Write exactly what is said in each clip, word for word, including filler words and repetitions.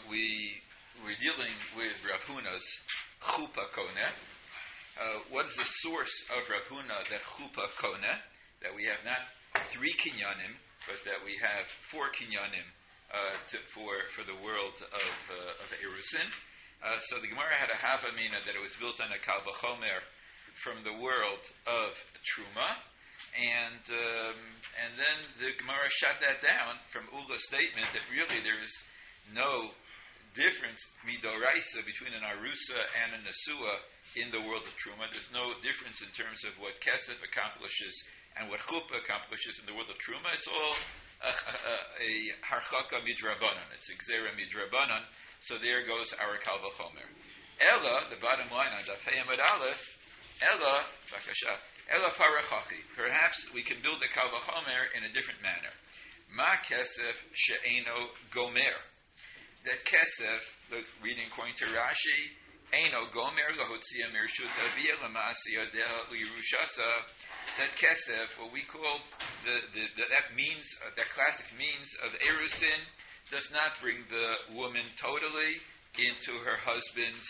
we we're dealing with Rav Huna's chupa koneh. Uh, what is the source of Rav Huna that chupa koneh? That we have not three kinyanim, but that we have four kinyanim uh, to, for for the world of uh, of Erusin. Uh, so the Gemara had a havamina that it was built on a kal v'chomer from the world of Truma, and um, and then the Gemara shut that down from Ula's statement that really there is no difference midoraisa between an arusa and a nesua in the world of Truma. There's no difference in terms of what Kesef accomplishes and what Chuppah accomplishes in the world of Truma. It's all a, a, a harchaka midrabanan. It's a gzera midrabanan. So there goes our kal v'chomer. Ella, the bottom line on Daf Hey Amud Aleph, Ella, bakasha, Ella parachachi. Perhaps we can build the kal v'chomer in a different manner. Ma kesef she'eno gomer. That kesef, look, reading according to Rashi, eno gomer lahotzia mirshut avia lamasi yadeha lirushasa. That kesef, what we call the, the, the that means, uh, that classic means of erusin, does not bring the woman totally into her husband's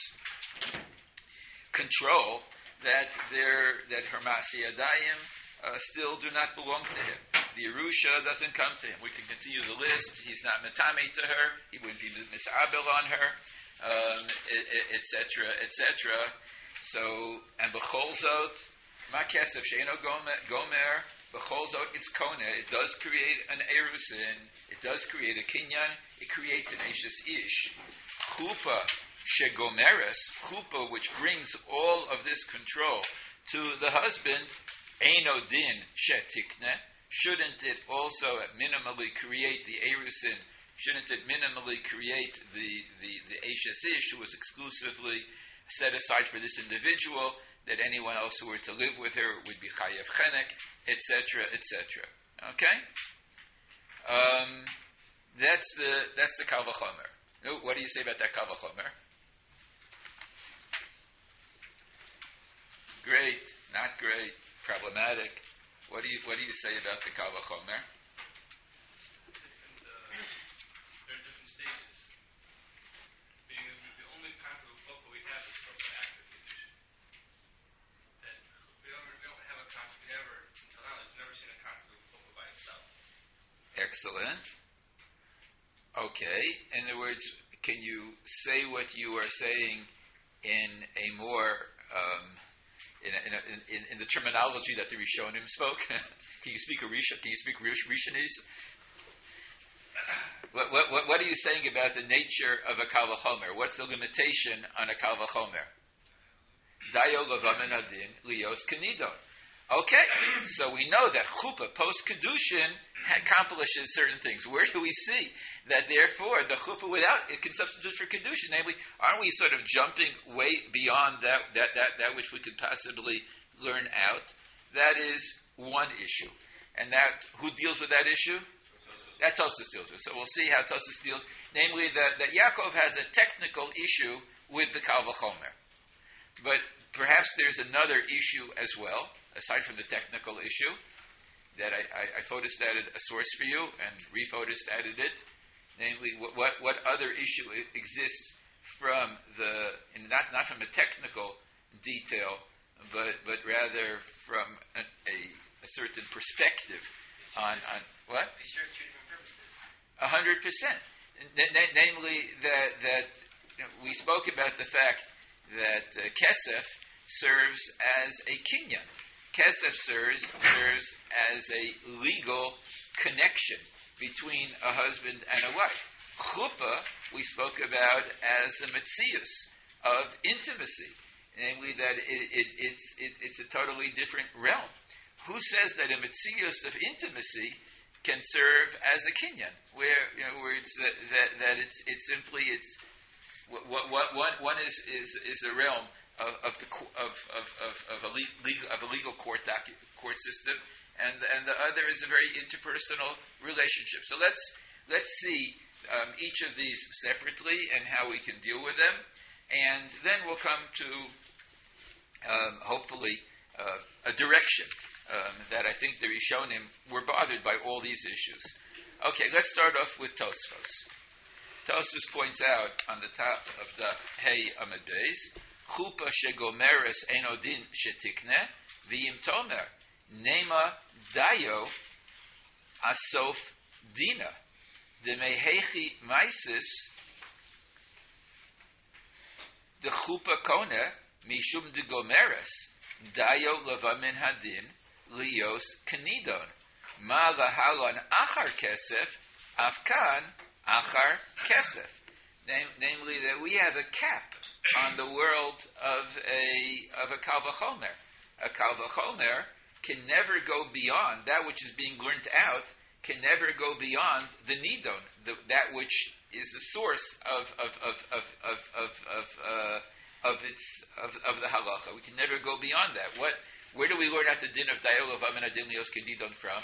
control. That their that her masiyadayim uh, still do not belong to him. The Yerusha doesn't come to him. We can continue the list. He's not metame to her. He wouldn't be misabel on her, um, et cetera, et cetera. So, and b'chol zot, ma kesef she'eno gomer, b'chol zot, it's kone. It does create an erusin. It does create a kinyan. It creates an eshes ish. Chupa shegomeres, chupa, which brings all of this control to the husband, eino din shetikne. Shouldn't it also minimally create the erusin? Shouldn't it minimally create the the the eshes ish, who was exclusively set aside for this individual? That anyone else who were to live with her would be chayev chenek, et cetera, et cetera. Okay, um, that's the that's the kal v'chomer. What do you say about that kal v'chomer? Great, not great, problematic. What do you what do you say about the kal v'chomer? Different, uh, there are different stages. Being the only concept of chuppah we have is chuppah after condition. That we don't, we don't have a concept. We never, until now, there's never seen a concept of chuppah by itself. Excellent. Okay. In other words, can you say what you are saying in a more um, In, a, in, a, in, in the terminology that the Rishonim spoke? Can you speak a Risha? Can you speak Rishonese? What, what, what are you saying about the nature of a kal v'chomer? What's the limitation on a kal v'chomer? Dayo lavamen adin lios kenidon. Okay, so we know that chuppah post kedushin accomplishes certain things. Where do we see that? Therefore, the chuppah without it can substitute for kedushin. Namely, aren't we sort of jumping way beyond that that that, that which we could possibly learn out? That is one issue, and that who deals with that issue? That Tosfos deals with. So we'll see how Tosfos deals. Namely, that that Yaakov has a technical issue with the kal v'chomer, but perhaps there's another issue as well. Aside from the technical issue, that I, I, I photostated a source for you and rephotostated it, namely what, what, what other issue exists from the, not, not from a technical detail, but, but rather from a, a, a certain perspective on, on what? They serve two different purposes. A hundred percent. Namely that, that you know, we spoke about the fact that uh, Kesef serves as a kinyan. Kesef serves, serves as a legal connection between a husband and a wife. Chuppah we spoke about as a metzius of intimacy, namely that it, it, it's, it, it's a totally different realm. Who says that a metzius of intimacy can serve as a kinyan, where you know where it's that, that, that it's it's simply it's what what what one is is is a realm Of, of the of of of, of a legal of a legal court docu, court system, and and the other is a very interpersonal relationship. So let's let's see um, each of these separately and how we can deal with them, and then we'll come to um, hopefully uh, a direction um, that I think the Rishonim were bothered by all these issues. Okay, let's start off with Tosfos. Tosfos points out on the top of the Hey Amud Beis, Chupa shegomeres enodin shetikne v'yim tomer nema dayo asof dina demehechi maisis the chupa kone mishum de gomeres dayo levamin hadin lios kanidon ma lahalon achar kesef afkan achar kesef. Nam- namely, that we have a cap on the world of a of a kal v'chomer. A kal v'chomer can never go beyond that which is being learnt out. Can never go beyond the nidon, the, that which is the source of of of of of of of, uh, of its of, of the halacha. We can never go beyond that. What? Where do we learn out the din of dayol of amin adin lios kedidon from?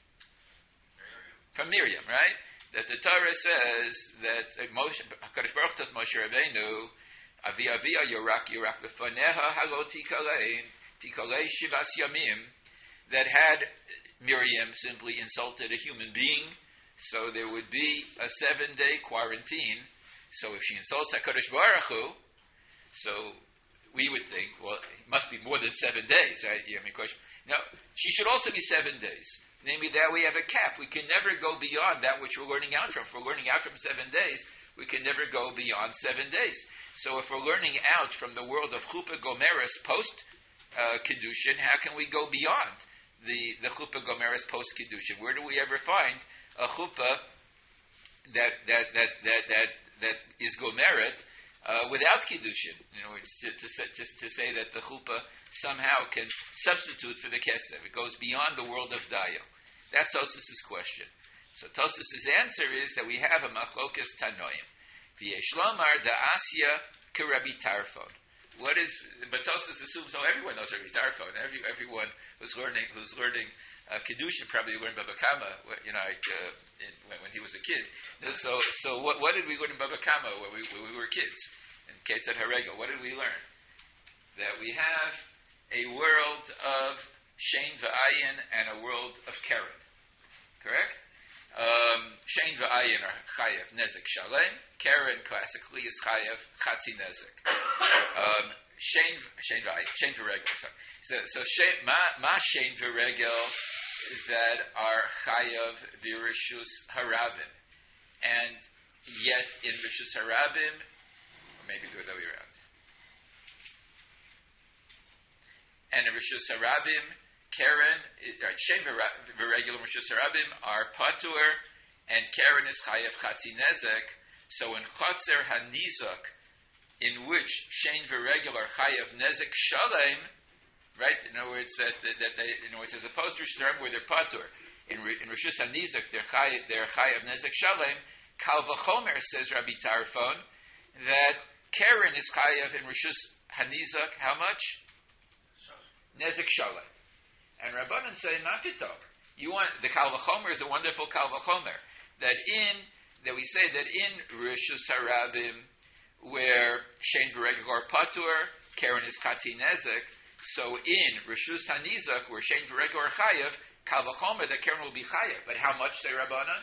From Miriam, right? That the Torah says that Moshe, HaKadosh Baruch Hu tells Moshe Rabbeinu, Avi Avia Yorak Yorak Befaneha Halo Tikalei Tikalei Shivas Yamim, that had Miriam simply insulted a human being, so there would be a seven-day quarantine. So if she insults HaKadosh Baruch Hu, so we would think, well, it must be more than seven days, right? Yeah, no, she should also be seven days. Namely, that we have a cap. We can never go beyond that which we're learning out from. If we're learning out from seven days, we can never go beyond seven days. So if we're learning out from the world of Chupa Gomeres post uh, Kiddushin, how can we go beyond the, the Chupa Gomeres post Kiddushin? Where do we ever find a Chupa that that that that that, that is Gomeret uh, without Kiddushin? You know, it's to, to, say, to, to say that the Chupa somehow can substitute for the Kesef. It goes beyond the world of Dayo. That's Tosfos' question. So Tosfos' answer is that we have a machlokas tanoim. V'yesh lomar da asya k'Rabbi Tarfon. What is? But Tosfos assumes, oh, everyone knows Rabbi Tarfon. Every everyone who's learning who's learning uh, Kedushin probably learned Baba Kama. You know, like, uh, in, when, when he was a kid. So so what what did we learn in Baba Kama when we when we were kids? In Ketzad Haregel, what did we learn? That we have a world of Shein v'ayin and a world of Keren. Correct? Um, Shein v'ayin are chayev nezek shalem. Keren classically is chayev chatzi nezek. Um, Shein shein v'ayin, shein v'regel. Sorry. So so shein, ma ma shein v'regel that are chayev v'rishus harabim, and yet in rishus harabim, or maybe the other way around. And in rishus harabim, Keren, Shein v'regel Rishus Harabim are patur, and Keren is chayev chatzi nezek. So in Chatzer hanizak, in which Shein v'regel are chayev nezek shalem, right? In other words, that, that, that they, in other words, as opposed to Rishus Harabim where they're patur, in, in Rishus hanizak they're chayev they're chayev nezek shalem. Kal v'chomer, says Rabbi Tarfon, that Keren is chayev in Rishus hanizak how much? Nezek shalem. And Rabbanan say, Mafito, you want the Kal V'chomer is a wonderful Kal V'chomer. That in that we say that in Rishus Harabim, where Shein v'regel are patur, Keren is Chatzi Nezek. So in Rishus Hanizak, where Shein v'regel are Chayev, Kal V'chomer, that Keren will be Chayev. But how much, say Rabbanan?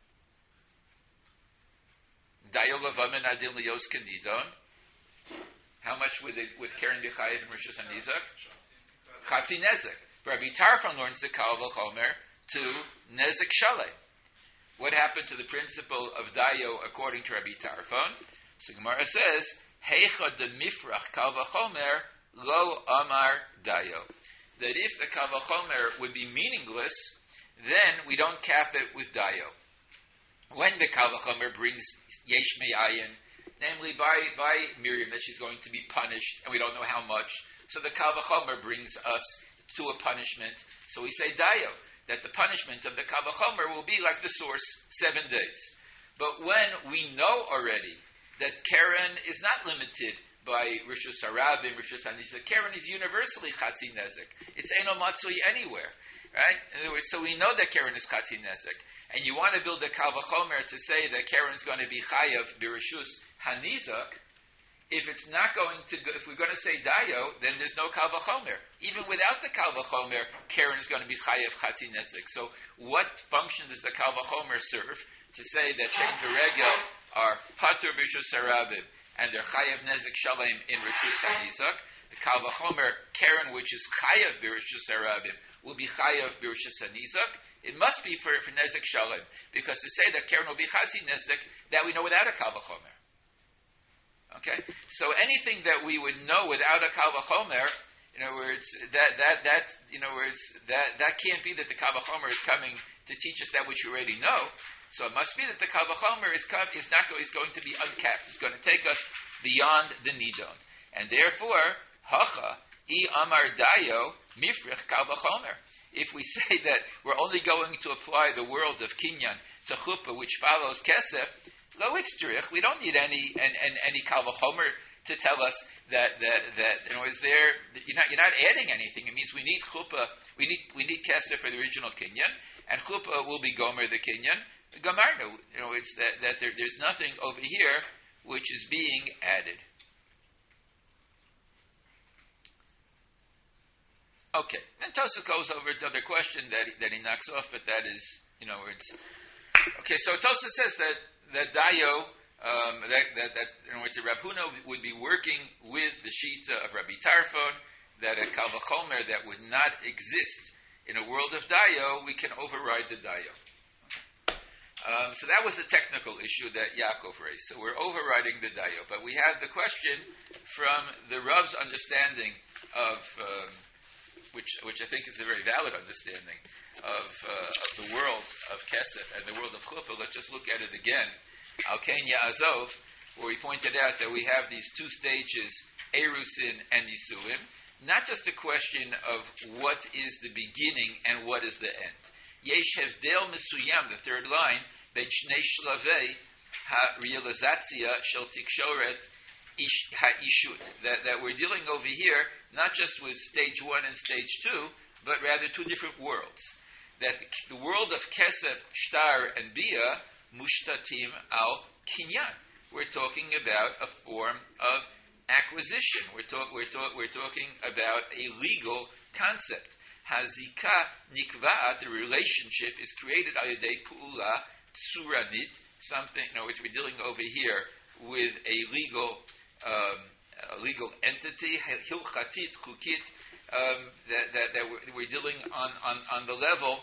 Dayo Lavamin Adin Lios Kanidon. How much would it, would Keren be Chayev in Rishus Hanizak? Chatzi Nezek. Rabbi Tarfon learns the Kal V'chomer to Nezek Shalei. What happened to the principle of Dayo according to Rabbi Tarfon? So Gemara says, Heicha de Mifrach Kal V'chomer lo Amar Dayo. That if the Kal V'chomer would be meaningless, then we don't cap it with Dayo. When the Kal V'chomer brings Yesh Me'ayin, namely by, by Miriam that she's going to be punished, and we don't know how much, so the Kal V'chomer brings us to a punishment. So we say Dayo, that the punishment of the Kal V'chomer will be like the source, seven days. But when we know already that Keren is not limited by Rishus Harabim, Rishus Hanizak, Keren is universally Chatzi Nezek. It's Eino Matsui anywhere. Right? In other words, so we know that Keren is Chatzi Nezek. And you want to build a Kal V'chomer to say that Keren is going to be Chayav B'Rishus Hanizak. If it's not going to, go, if we're going to say Dayo, then there's no Kal V'chomer. Even without the Kal V'chomer, Keren is going to be Chayev Chatzi Nezek. So what function does the Kal V'chomer serve? To say that Shein v'regel are patur b'rishus harabim, and they're chayav nezek shalem in rishus hanizak. The kal v'chomer keren, which is chayav b'rishus harabim, will be chayav b'rishus hanizak. It must be for, for nezek shalem, because to say that keren will be chazi nezek, that we know without a kal v'chomer. Okay, so anything that we would know without a kal v'chomer, in other words, that that that in other words that that can't be that the kal v'chomer is coming to teach us that which you already know. So it must be that the kal v'chomer is come, is not is going to be uncapped. It's going to take us beyond the nidon, and therefore hacha I amar dayo mifrich kal v'chomer. If we say that we're only going to apply the world of kinyan to chuppah, which follows kesef, lo itztrich, we don't need any and, and any kal v'chomer to tell us that that that you know is there. You're not you're not adding anything. It means we need chuppah, we need we need kesef for the original kinyan, and chuppah will be gomer the kinyan. Gamarnu, you know, it's that that there, there's nothing over here which is being added. Okay, then Tosafos goes over to the question that he, that he knocks off, but that is, you know, it's okay. So Tosafos says that that Dayo, um, that that that you know, it's a Rab Huna would be working with the Shita of Rabbi Tarfon, that a Kal V'chomer that would not exist in a world of Dayo, we can override the Dayo. Um, so that was a technical issue that Yaakov raised. So we're overriding the Dayo, but we have the question from the Rav's understanding of. Um, Which, which I think is a very valid understanding of, uh, of the world of Kesef and the world of Chuppah. Let's just look at it again. Al Ken Ya'azov, where we pointed out that we have these two stages, Erusin and Nisuim. Not just a question of what is the beginning and what is the end. Yesh Hevdel Mesuyam, the third line, Ben Shnei Shlavei Ha-Realizatzia Shel Tikshoret Ha-Ishut, that, that we're dealing over here not just with stage one and stage two, but rather two different worlds. That the world of Kesef, Shtar, and Bia, Mushtatim al Kinyan. We're talking about a form of acquisition. We're, talk, we're, talk, we're talking about a legal concept. Hazika Nikva, the relationship is created ayadei pu'ula tsuranit, something, you know, which we're dealing over here with a legal Um, a legal entity, hilchatit, chukit, um, that, that, that we're, we're dealing on, on, on the level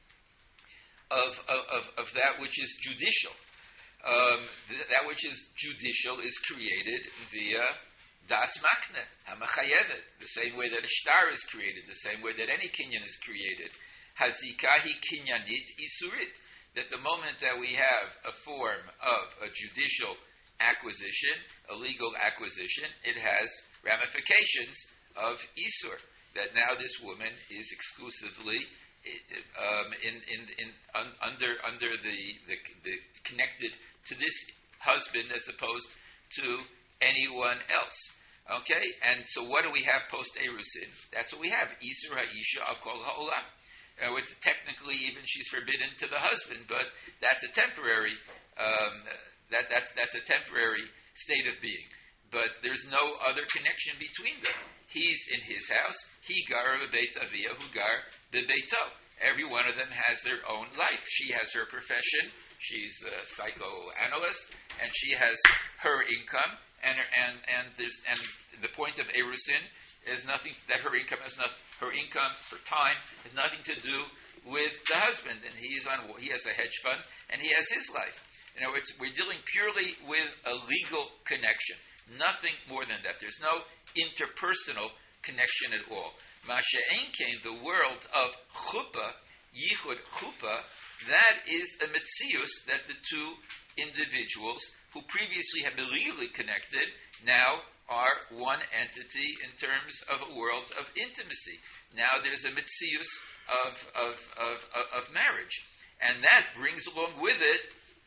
of, of, of that which is judicial. Um, th- that which is judicial is created via das makne, hamachayevet, the same way that a shtar is created, the same way that any kinyan is created. Hazikahi kinyanit isurit, that the moment that we have a form of a judicial acquisition, a legal acquisition, it has ramifications of Isur, that now this woman is exclusively um, in, in, in un, under under the, the, the connected to this husband as opposed to anyone else. Okay, and so what do we have post Erusin? That's what we have. Isur ha'isha al kol ha'olam. Uh, it's technically even she's forbidden to the husband, but that's a temporary. Um, That, that's that's a temporary state of being. But there's no other connection between them. He's in his house. He gar beit avia, who gar bebeito. Every one of them has their own life. She has her profession. She's a psychoanalyst, and she has her income. And and and there's and the point of Erusin is nothing that her income has not her income, her time has nothing to do with the husband. And he is on he has a hedge fund, and he has his life. You know, it's, we're dealing purely with a legal connection, nothing more than that. There's no interpersonal connection at all. Masha'en came the world of chuppah, yichud chuppah, that is a metzius that the two individuals who previously have been legally connected now are one entity in terms of a world of intimacy. Now there's a metzius of, of, of, of, of marriage. And that brings along with it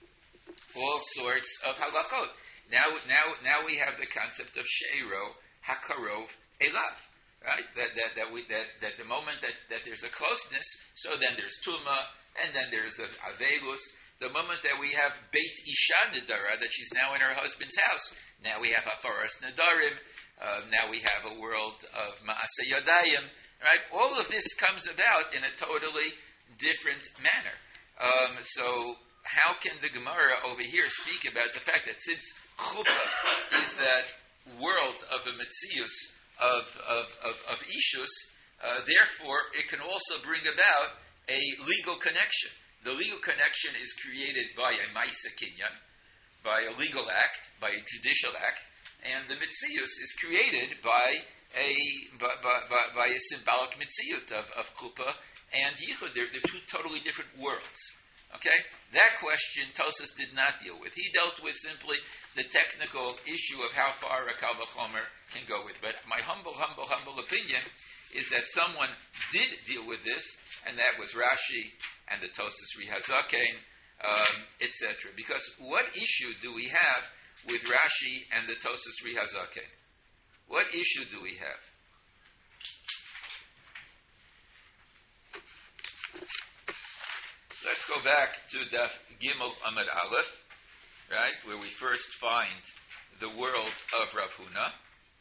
all sorts of halachot. Now, now, now we have the concept of sheiro hakarov elav, right? That that that we that, that the moment that, that there's a closeness, so then there's tuma, and then there's a avelus. The moment that we have beit isha nedara, that she's now in her husband's house, now we have hafaras nedarim. Uh, now we have a world of maaseh yadayim, right? All of this comes about in a totally different manner. Um, so. how can the Gemara over here speak about the fact that since chuppah is that world of a metzius of of of, of ishus, uh, therefore it can also bring about a legal connection. The legal connection is created by a ma'isa kinyan, by a legal act, by a judicial act, and the metzius is created by a by, by, by a symbolic metziut of, of chuppah and yichud. They're, they're two totally different worlds. Okay? That question Tosfos did not deal with. He dealt with simply the technical issue of how far a kal v'chomer can go with. But my humble, humble, humble opinion is that someone did deal with this, and that was Rashi and the Tosfos Rihazaken, um, et cetera. Because what issue do we have with Rashi and the Tosfos Rihazaken? What issue do we have? Let's go back to Daf Gimel Amud Aleph, right, where we first find the world of Rav Huna.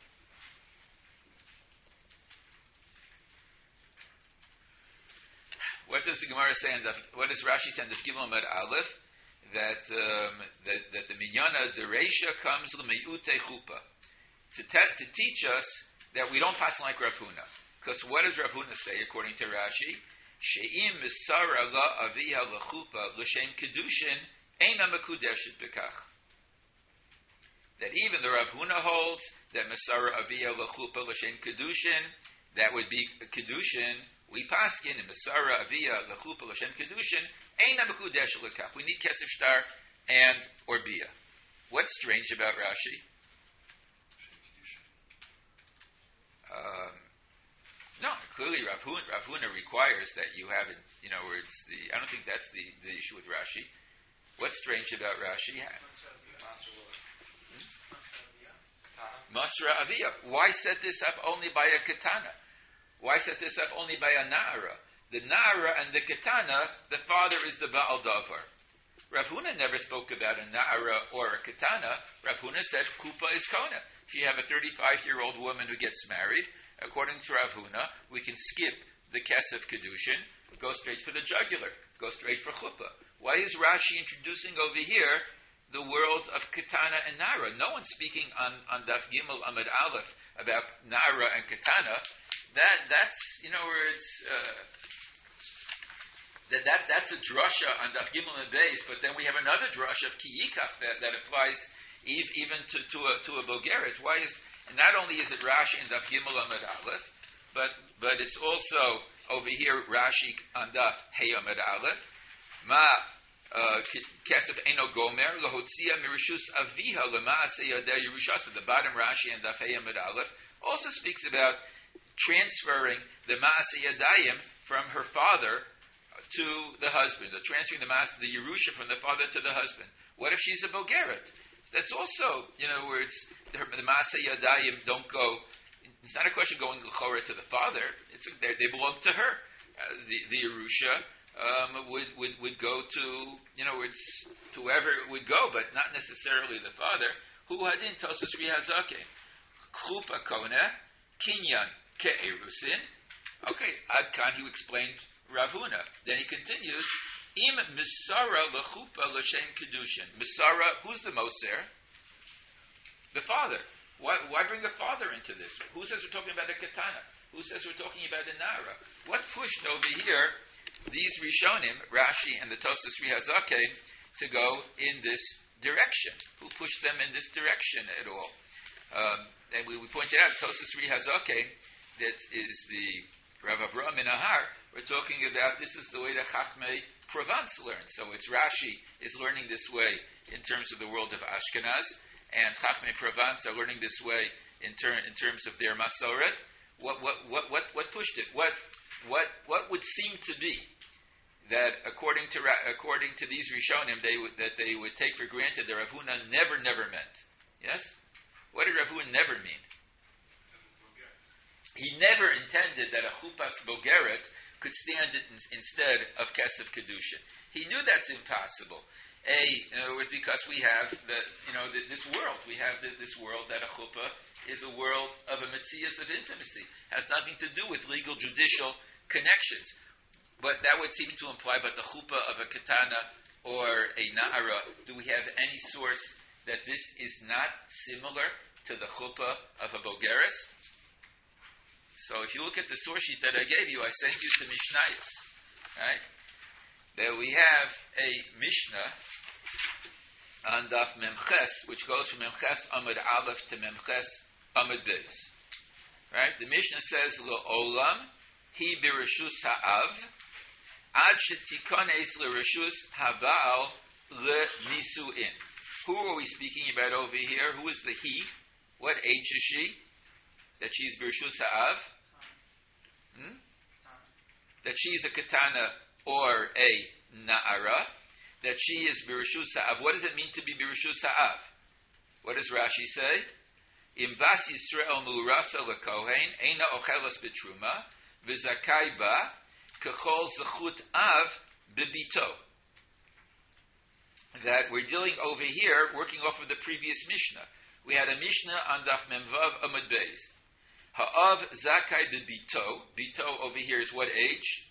What does the Gemara say? In Daf, what does Rashi say in Daf Gimel Amud Aleph? That um, that that the minyana the Reisha comes l'meyute chuppah to te- to teach us that we don't pass like Rav Huna. Because what does Rav Huna say according to Rashi? She'im misara la aviha lechupa l'shem kedushin eina mekudeshet bekach. That even the Rav Huna holds that misara aviha lechupa l'shem kedushin, that would be kedushin. We paskin in misara aviha lechupa l'shem kedushin eina mekudeshet bekach. We need kesef shtar and or bia. What's strange about Rashi? Um, No, clearly Rav Huna, Rav Huna requires that you have it, you know, where it's the, I don't think that's the, the issue with Rashi. What's strange about Rashi? Masra Aviyah. Why set this up only by a katana? Why set this up only by a na'ara? The na'ara and the katana, the father is the Baal Davar. Rav Huna never spoke about a na'ara or a katana. Rav Huna said, Kupa is Kona. If you have a thirty-five-year-old woman who gets married, according to Rav Huna, we can skip the kesef kedushin, go straight for the jugular, go straight for chuppah. Why is Rashi introducing over here the world of katana and nara? No one's speaking on, on Daf Gimel Amud Aleph about nara and katana. That that's you know where it's uh, that that that's a drasha on Daf Gimel and Beis, but then we have another drasha of kiyikach that, that applies even to to a to a bogeret. Why is And not only is it Rashi in Daf Gimel Amud Aleph, but but it's also over here Rashi on Daf Hey Amud Aleph. Ma kesef eno gomer lahotzia mirishus aviha lemaaseh yadei yerushasa. The bottom Rashi in Daf Hey Amud Aleph also speaks about transferring the maaseh yadayim from her father to the husband, or transferring the maaseh, the yerusha from the father to the husband. What if she's a bogeret? That's also, you know, where it's the, the Maaseh Yadayim don't go. It's not a question of going l'chora to the father. It's a, they, they belong to her. Uh, the the Yerusha um, would, would would go to, you know, it's to whoever it would go, but not necessarily the father. Hu hadin Tosfos Rihazaken chupa kona kinyan ke'erusin. Okay, Ad Kan he explained Rav Huna. Then he continues. Im misara lechupa l'shem kedushin. Misara, who's the moser? The father. Why, why bring the father into this? Who says we're talking about a katana? Who says we're talking about a nara? What pushed over here these Rishonim, Rashi and the Tosfos Rihazaken, to go in this direction? Who pushed them in this direction at all? Um, and we, we pointed out Tosfos Rihazaken, that is the Rav Avraham in Ahar. We're talking about this is the way that Chachmei Provence learns. So it's Rashi is learning this way in terms of the world of Ashkenaz, and Chachmei Provence are learning this way in, ter- in terms of their Masoret. What what what what what pushed it? What what what would seem to be that according to according to these Rishonim they would, that they would take for granted that Rav Huna never never meant? Yes. What did Rav Huna never mean? He never intended that a chupas bogeret could stand it in, instead of kesef kedushin. He knew that's impossible. A, you know, it's because we have the, you know, the, this world. We have the, this world that a chuppah is a world of a metzias of intimacy. Has nothing to do with legal judicial connections. But that would seem to imply, but the chuppah of a katana or a na'ara, do we have any source that this is not similar to the chuppah of a bogeres? So if you look at the source sheet that I gave you, I sent you to Mishnayos, right? There we have a Mishnah on Daf Memches, which goes from Memches Amud Aleph to Memches Amud Beis. Right? The Mishnah says, L'olam hi bireshus ha'av ad shetikones l'reshus ha'ba'al l'nisu'in. Who are we speaking about over here? Who is the he? What age is she? That she is bireshus ha'av? Hmm? That she is a katana or a na'ara? That she is bireshus ha'av. What does it mean to be bireshus ha'av? What does Rashi say? Im bas Yisrael mu'rasa lekohen eina ochelas betruma v'zakai ba kechol zechut av bebito. That we're dealing over here, working off of the previous Mishnah. We had a Mishnah on Daf Memvav Amud Beis. Ha'av zakai bebito. Bito over here is what age?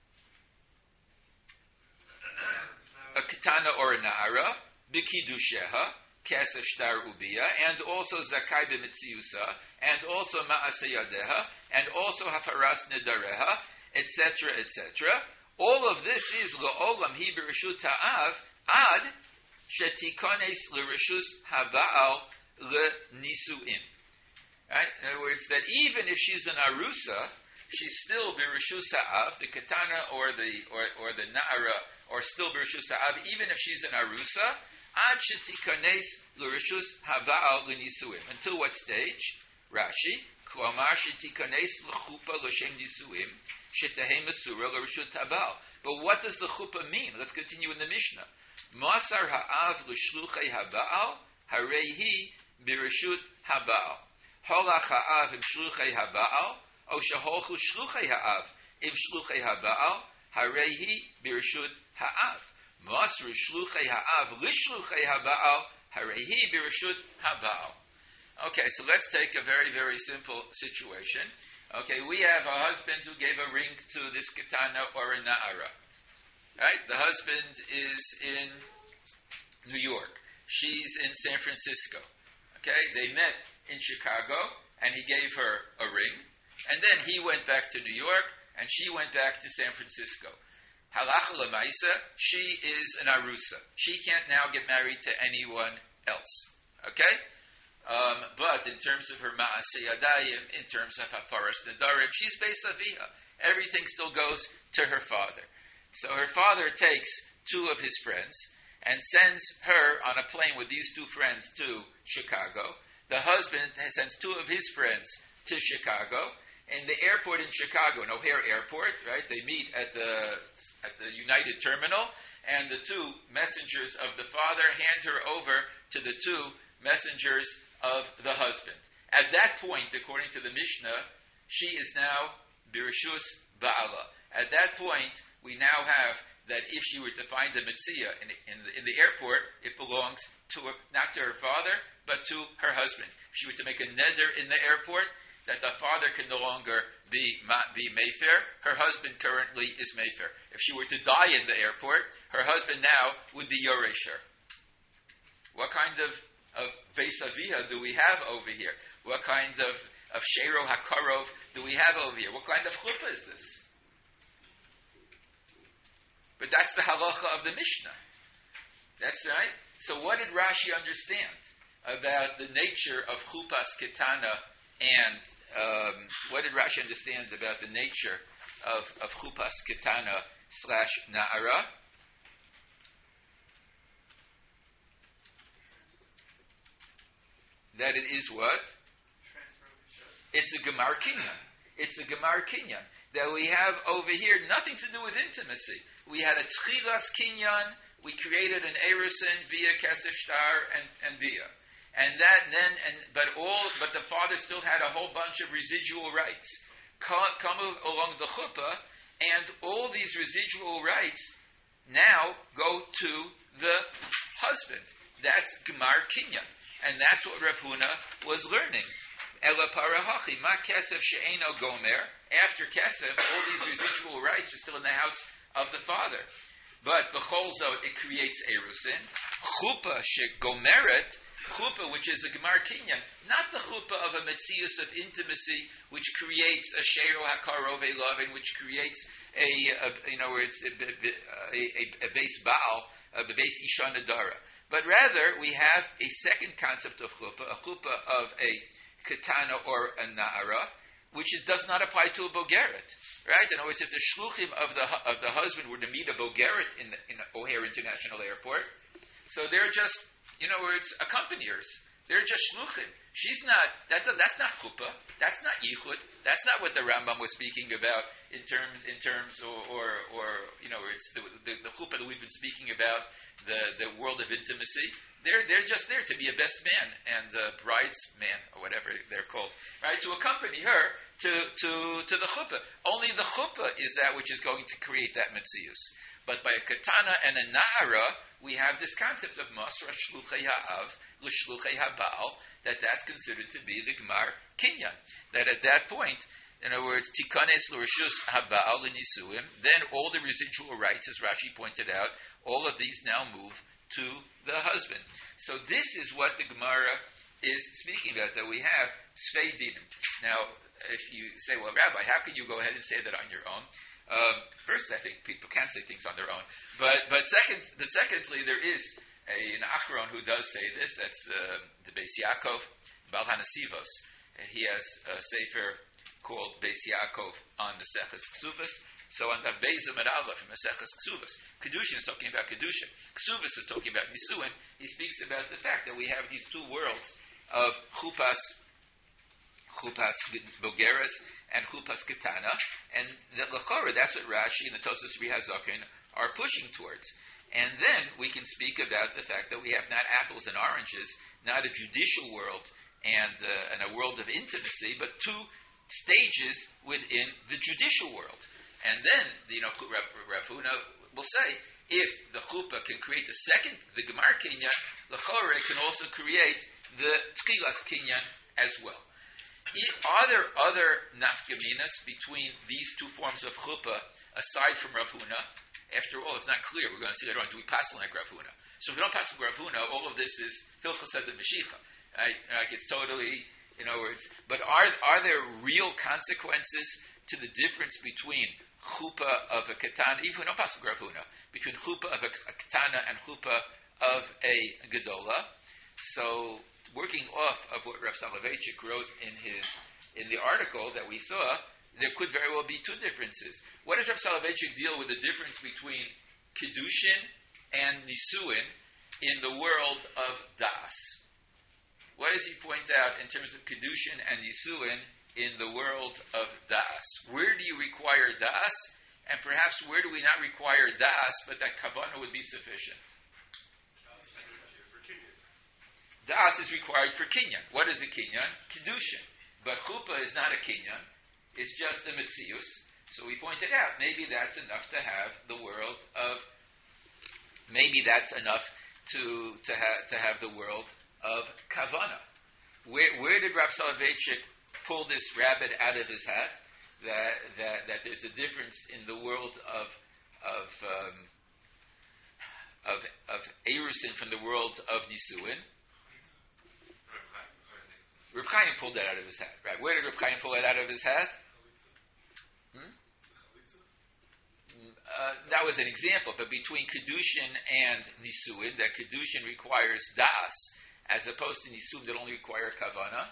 A katana or a na'ara. B'kidusheha. Kesef Shtar Ubiya, and also Zakai B'Mitziusa, and also Ma'aseh Yadeha, and also Hafaras Nedareha, et cetera, et cetera. All of this is L'olam Hi B'Reshut Ha'av Ad Shetikones L'Reshus Haba'al L'Nisu'im. Right? In other words, that even if she's an Arusa, she's still B'Reshus Ha'av, the Katana or the or, or the Na'ara, or still B'Reshus Ha'av, even if she's an Arusa, Ad shetikones l'reshus hava'al l'nisuim. Until what stage? Rashi, klomar shetikones l'chupa l'shem nisuim, shetahem mesura l'reshut haba'al. But what does the chupa mean? Let's continue in the Mishnah. Masar ha'av l'shluchei haba'al, harehi b'reshut haba'al. Holach ha'av im shluchei haba'al, o sheholchu shluchei ha'av im shluchei haba'al, harehi b'reshut ha'av. Masru shluchei ha'av lishluchei haba'al harehi b'reshut haba'al. Okay, so let's take a very, very simple situation. Okay, we have a husband who gave a ring to this katana or a na'ara. Right? The husband is in New York. She's in San Francisco. Okay, they met in Chicago, and he gave her a ring. And then he went back to New York, and she went back to San Francisco. Halacha l'maisa, she is an arusa. She can't now get married to anyone else. Okay? Um, but in terms of her ma'aseh yadayim, in terms of hafaras nedarim, she's beis aviha. Everything still goes to her father. So her father takes two of his friends and sends her on a plane with these two friends to Chicago. The husband sends two of his friends to Chicago. In the airport in Chicago, in O'Hare Airport, right, they meet at the at the United Terminal, and the two messengers of the father hand her over to the two messengers of the husband. At that point, according to the Mishnah, she is now Bireshus Ba'ala. At that point, we now have that if she were to find the Metzia in, in, the, in the airport, it belongs to her, not to her father, but to her husband. If she were to make a neder in the airport, that the father can no longer be, be Mayfair, her husband currently is Mayfair. If she were to die in the airport, her husband now would be Yoresher. What kind of, of Beis Aviha do we have over here? What kind of, of Shero HaKarov do we have over here? What kind of chuppah is this? But that's the halacha of the Mishnah. That's right. So what did Rashi understand about the nature of chupas ketana? And um, what did Rashi understand about the nature of, of chupas ketana slash na'ara? That it is what? It's a gemar kinyan. It's a gemar kinyan. That we have over here nothing to do with intimacy. We had a tchilas kinyan. We created an erusin via kesef shtar and, and via. And that then, and but all, but the father still had a whole bunch of residual rights come, come along the chuppah, and all these residual rights now go to the husband. That's gemar kinyan, and that's what Rav Huna was learning. Ela parahachi ma kesef she'eno gomer. After kesef, all these residual rights are still in the house of the father. but b'cholzo it creates erusin. Chupa shegomeret, chupa which is a gemar kinyan, not the chupa of a metzius of intimacy which creates a sheiro hakarov elavin, which creates a, a you know where it's a, a, a, a base baal, a base isha nadara. But rather we have a second concept of chupa, a chupa of a katana or a na'ara, which is, does not apply to a bogeret, right? In other words, if the shluchim of the of the husband were to meet a bogeret in the, in O'Hare International Airport, so they're just, you know, where it's accompaniers. They're just shluchim. She's not. That's a, that's not chuppah. That's not yichud. That's not what the Rambam was speaking about in terms in terms or or, or you know, it's the, the the chuppah that we've been speaking about, the the world of intimacy. They're they're just there to be a best man and a bridesman or whatever they're called, right? To accompany her to to to the chuppah. Only the chuppah is that which is going to create that metzius. But by a katana and a na'ara, we have this concept of masra shluchei ha'av l'shluchei ha'baal, that that's considered to be the gemar kinyan. That at that point, in other words, tikanes l'rishus ha'baal l'nisuim, then all the residual rights, as Rashi pointed out, all of these now move to the husband. So this is what the Gemara is speaking about, that we have svei dinim. Now, if you say, well, Rabbi, how can you go ahead and say that on your own? Um, first, I think people can say things on their own. But but second, the secondly, there is a, an Achron who does say this. That's uh, the Beis Yaakov, Baal Hanasivos. He has a sefer called Beis Yaakov on Maseches Ksuvas. So on the Beis Amud Aleph from Maseches Ksuvas, Kedushin is talking about Kedushin. Ksuvas is talking about Nisuin. He speaks about the fact that we have these two worlds of Chupas, Chupas Bogeres, and Chupas Ketana, and the Lachora, that's what Rashi and the Tosas Rihazakin are pushing towards. And then we can speak about the fact that we have not apples and oranges, not a judicial world and, uh, and a world of intimacy, but two stages within the judicial world. And then, you know, Rav Huna will say, if the chuppah can create the second, the gemar kinyan, Lachora can also create the tchilas kinyan as well. Are there other nafkaminas between these two forms of chuppah aside from Rav Huna? After all, it's not clear. We're going to see later on, do we pass like Rav Huna? So if we don't pass like Rav Huna, all of this is hilchos the Mashiach. Right? Like it's totally, in other words, but are are there real consequences to the difference between chuppah of a katana, even if we don't pass like Rav Huna, between chuppah of a, a katana and chuppah of a gedola? So working off of what Rav Soloveitchik wrote in his in the article that we saw, there could very well be two differences. What does Rav Soloveitchik deal with the difference between Kedushin and Nisuin in the world of Das? What does he point out in terms of Kedushin and Nisuin in the world of Das? Where do you require Das? And perhaps where do we not require Das, but that Kavanah would be sufficient? Das is required for kinyan. What is a kinyan? Kedushin. But chuppah is not a kinyan. It's just a metzius. So we pointed out, maybe that's enough to have the world of, maybe that's enough to to have to have the world of kavana. Where where did Rav Soloveitchik pull this rabbit out of his hat? That that that there's a difference in the world of of um, of of erusin from the world of nisuin. Reb Chaim pulled that out of his hat, right? Where did Reb Chaim pull it out of his hat? Hmm? Uh, that was an example, but between Kedushin and Nisuin, that Kedushin requires Das, as opposed to Nisuin that only require Kavana.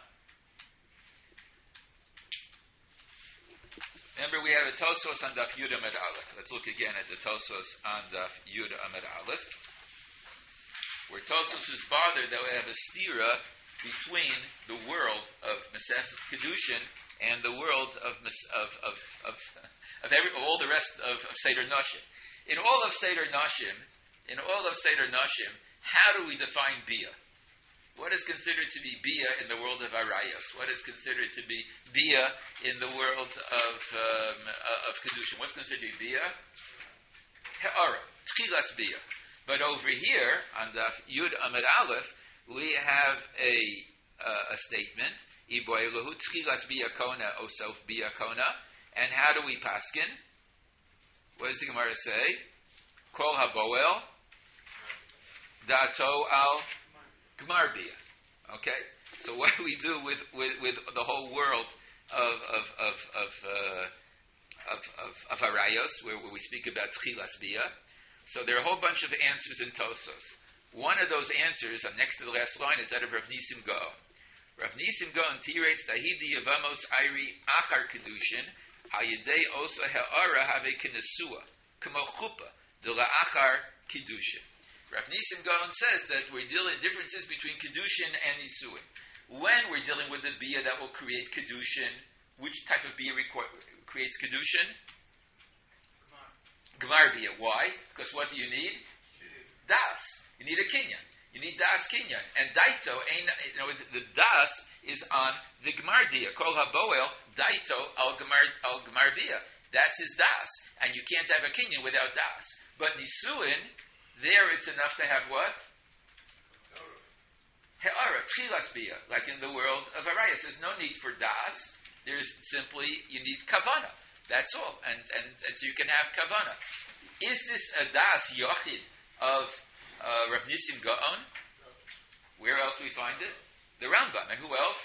Remember, we have a Tosos on Daf Yud Amud Aleph. Let's look again at the Tosos on Daf Yud Amud Aleph, where Tosos is bothered that we have a stira between the world of Mases Kedushin and the world of of of of, of every, all the rest of, of Seder Nashim. In all of Seder Nashim, in all of Seder Nashim, how do we define Bia? What is considered to be Bia in the world of Arayos? What is considered to be Bia in the world of um, of Kedushin? What's considered to be Bia? Ha'ara, Tchilas Bia. But over here on the Yud Amud Aleph, we have a uh, a statement, Iboilahu Tchilas Biyakona Osof Biyakona, and how do we paskin? What does the Gemara say? Kol haboel dato al gmar bia. Okay, so what do we do with, with, with the whole world of of of of uh, of, of, of Arayos, where, where we speak about Tchilas bia? So there are a whole bunch of answers in Tosos. One of those answers, uh, next to the last line, is that of Rav Nisim Gaon. Rav Nisim Gaon tirates Tahidi Yavamos Airi Achar Kedushin Ayidei Osa Ha'ara Have Kinesua Kamo Chupa De La Achar Kedushin. Rav Nisim Gaon says that we're dealing differences between Kedushin and Nisuin. When we're dealing with the Bia that will create Kedushin, which type of Bia reco- creates Kedushin? Gmar Bia. Why? Because what do you need? Das. You need a kinyan. You need das kinyan. And daito, ain't, you know, the das is on the Gmar Dia. Kol haboel daito al Gmar al Gmar Dia. That's his das. And you can't have a kinyan without das. But Nisuin, there it's enough to have what? He'ara, tchilas bia, like in the world of Arayas. There's no need for das. There's simply, you need kavana. That's all. And, and, and so you can have kavana. Is this a das yochid of uh, Rav Nisim Gaon? Where else do we find it? The Rambam. And who else?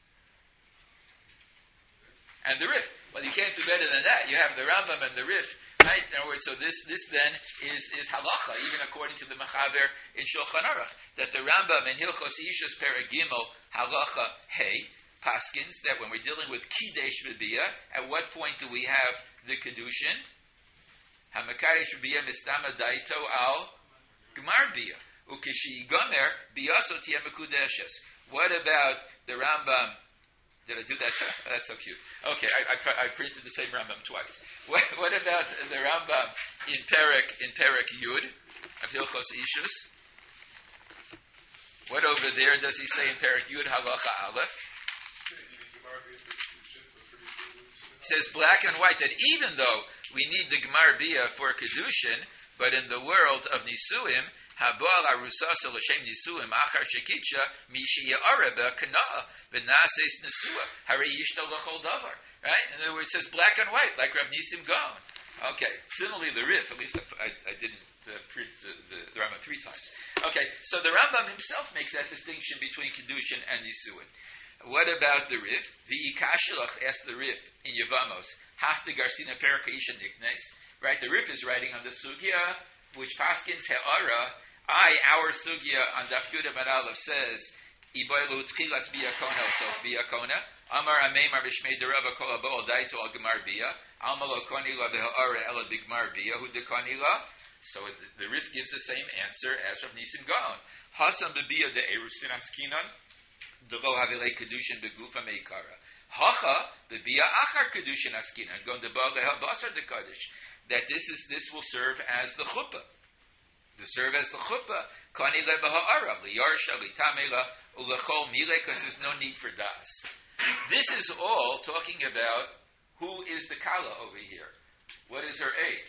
And the Rif. Well, you can't do better than that. You have the Rambam and the Rif. Right? In other words, so this, this then is, is halacha, even according to the Mechaber in Shulchan Aruch, that the Rambam in Hilchos Ishus Peragimel halacha hey paskins, that when we're dealing with Kidesh V'Biyah, at what point do we have the Kedushin? Hamakadesh V'Biyah Mistama Daito Al Gmar Biyah. Ukishi Gomer Biyaso Tia Mekudeshes. What about the Rambam? Did I do that? That's so cute. Okay, I, I, I printed the same Rambam twice. What, what about the Rambam in Perek in Perek Yud of Hilchos Ishus? What over there does he say in Perek Yud Halacha Aleph? He says black and white that even though we need the Gemar Bia for Kedushin, but in the world of Nisuim, Habal Arusasa L'Shem Nisuim Achar Shekitcha Mishi Araba Kana V'Nases Nisua Hari Yishta L'Chol Davar. Right? In other words, it says black and white, like Rav Nisim Gaon. Okay. Similarly, the Rif, at least I, I didn't uh, print the, the, the Rambam three times. Okay. So the Rambam himself makes that distinction between Kedushin and Nisuim. What about the Rif? The Ikashilach asked the Rif in Yevamos, Hafta Garsina Perakaisha Niknes. Right? The Rif is writing on the Sugya, which Paskins He'ara. I, our Sugya on Daf Yud Amud Aleph says, Iboilu Tchilas Bia Kona, so Bia Kona. Amar Ameimar Bishmei Derava Kol Abo Daito Al Gemar Bia. Almalo Konila Be'ara Ela Bigmar Bia. Who de Konila? So the, the Rif gives the same answer as Rav Nisim Gaon. Hasam Bebia de Erusin Askinan. Devo Havilei Kedushin Begufa Meikara. Hacha Bebia Achar Kedushin Askinan. Gon Debo Lehel Basar de Kaddish. That this is this will serve as the chuppah. To serve as the chuppah. Kani le b'ha'ara liyarsha litamela ulechol mile, because there's no need for das. This is all talking about who is the kala over here. What is her age?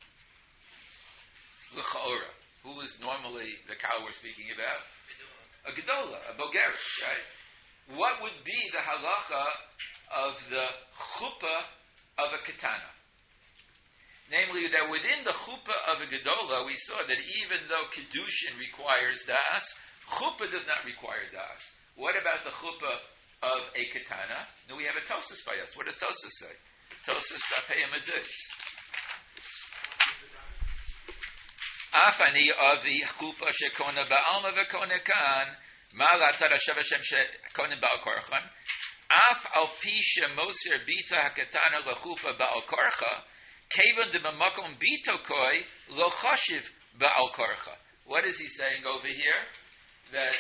L'cha'ora. Who is normally the kala we're speaking about? A gedola, a bogeret, right? What would be the halacha of the chuppah of a katana? Namely, that within the chuppah of a gedola, we saw that even though kedushin requires das, chuppah does not require das. What about the chuppah of a katana? No, we have a Tosas by us. What does Tosas say? Tosas Dafei Amadus. Afani avi chuppah shekona ba'alma v'kona kan ma'ala tzad hashav Hashem shekona ba'al korchan af al pi shemoser bita hakatana lechuppah ba'al korcha kevan de b'makom bito koi lo chashiv ba'al korcha. What is he saying over here? That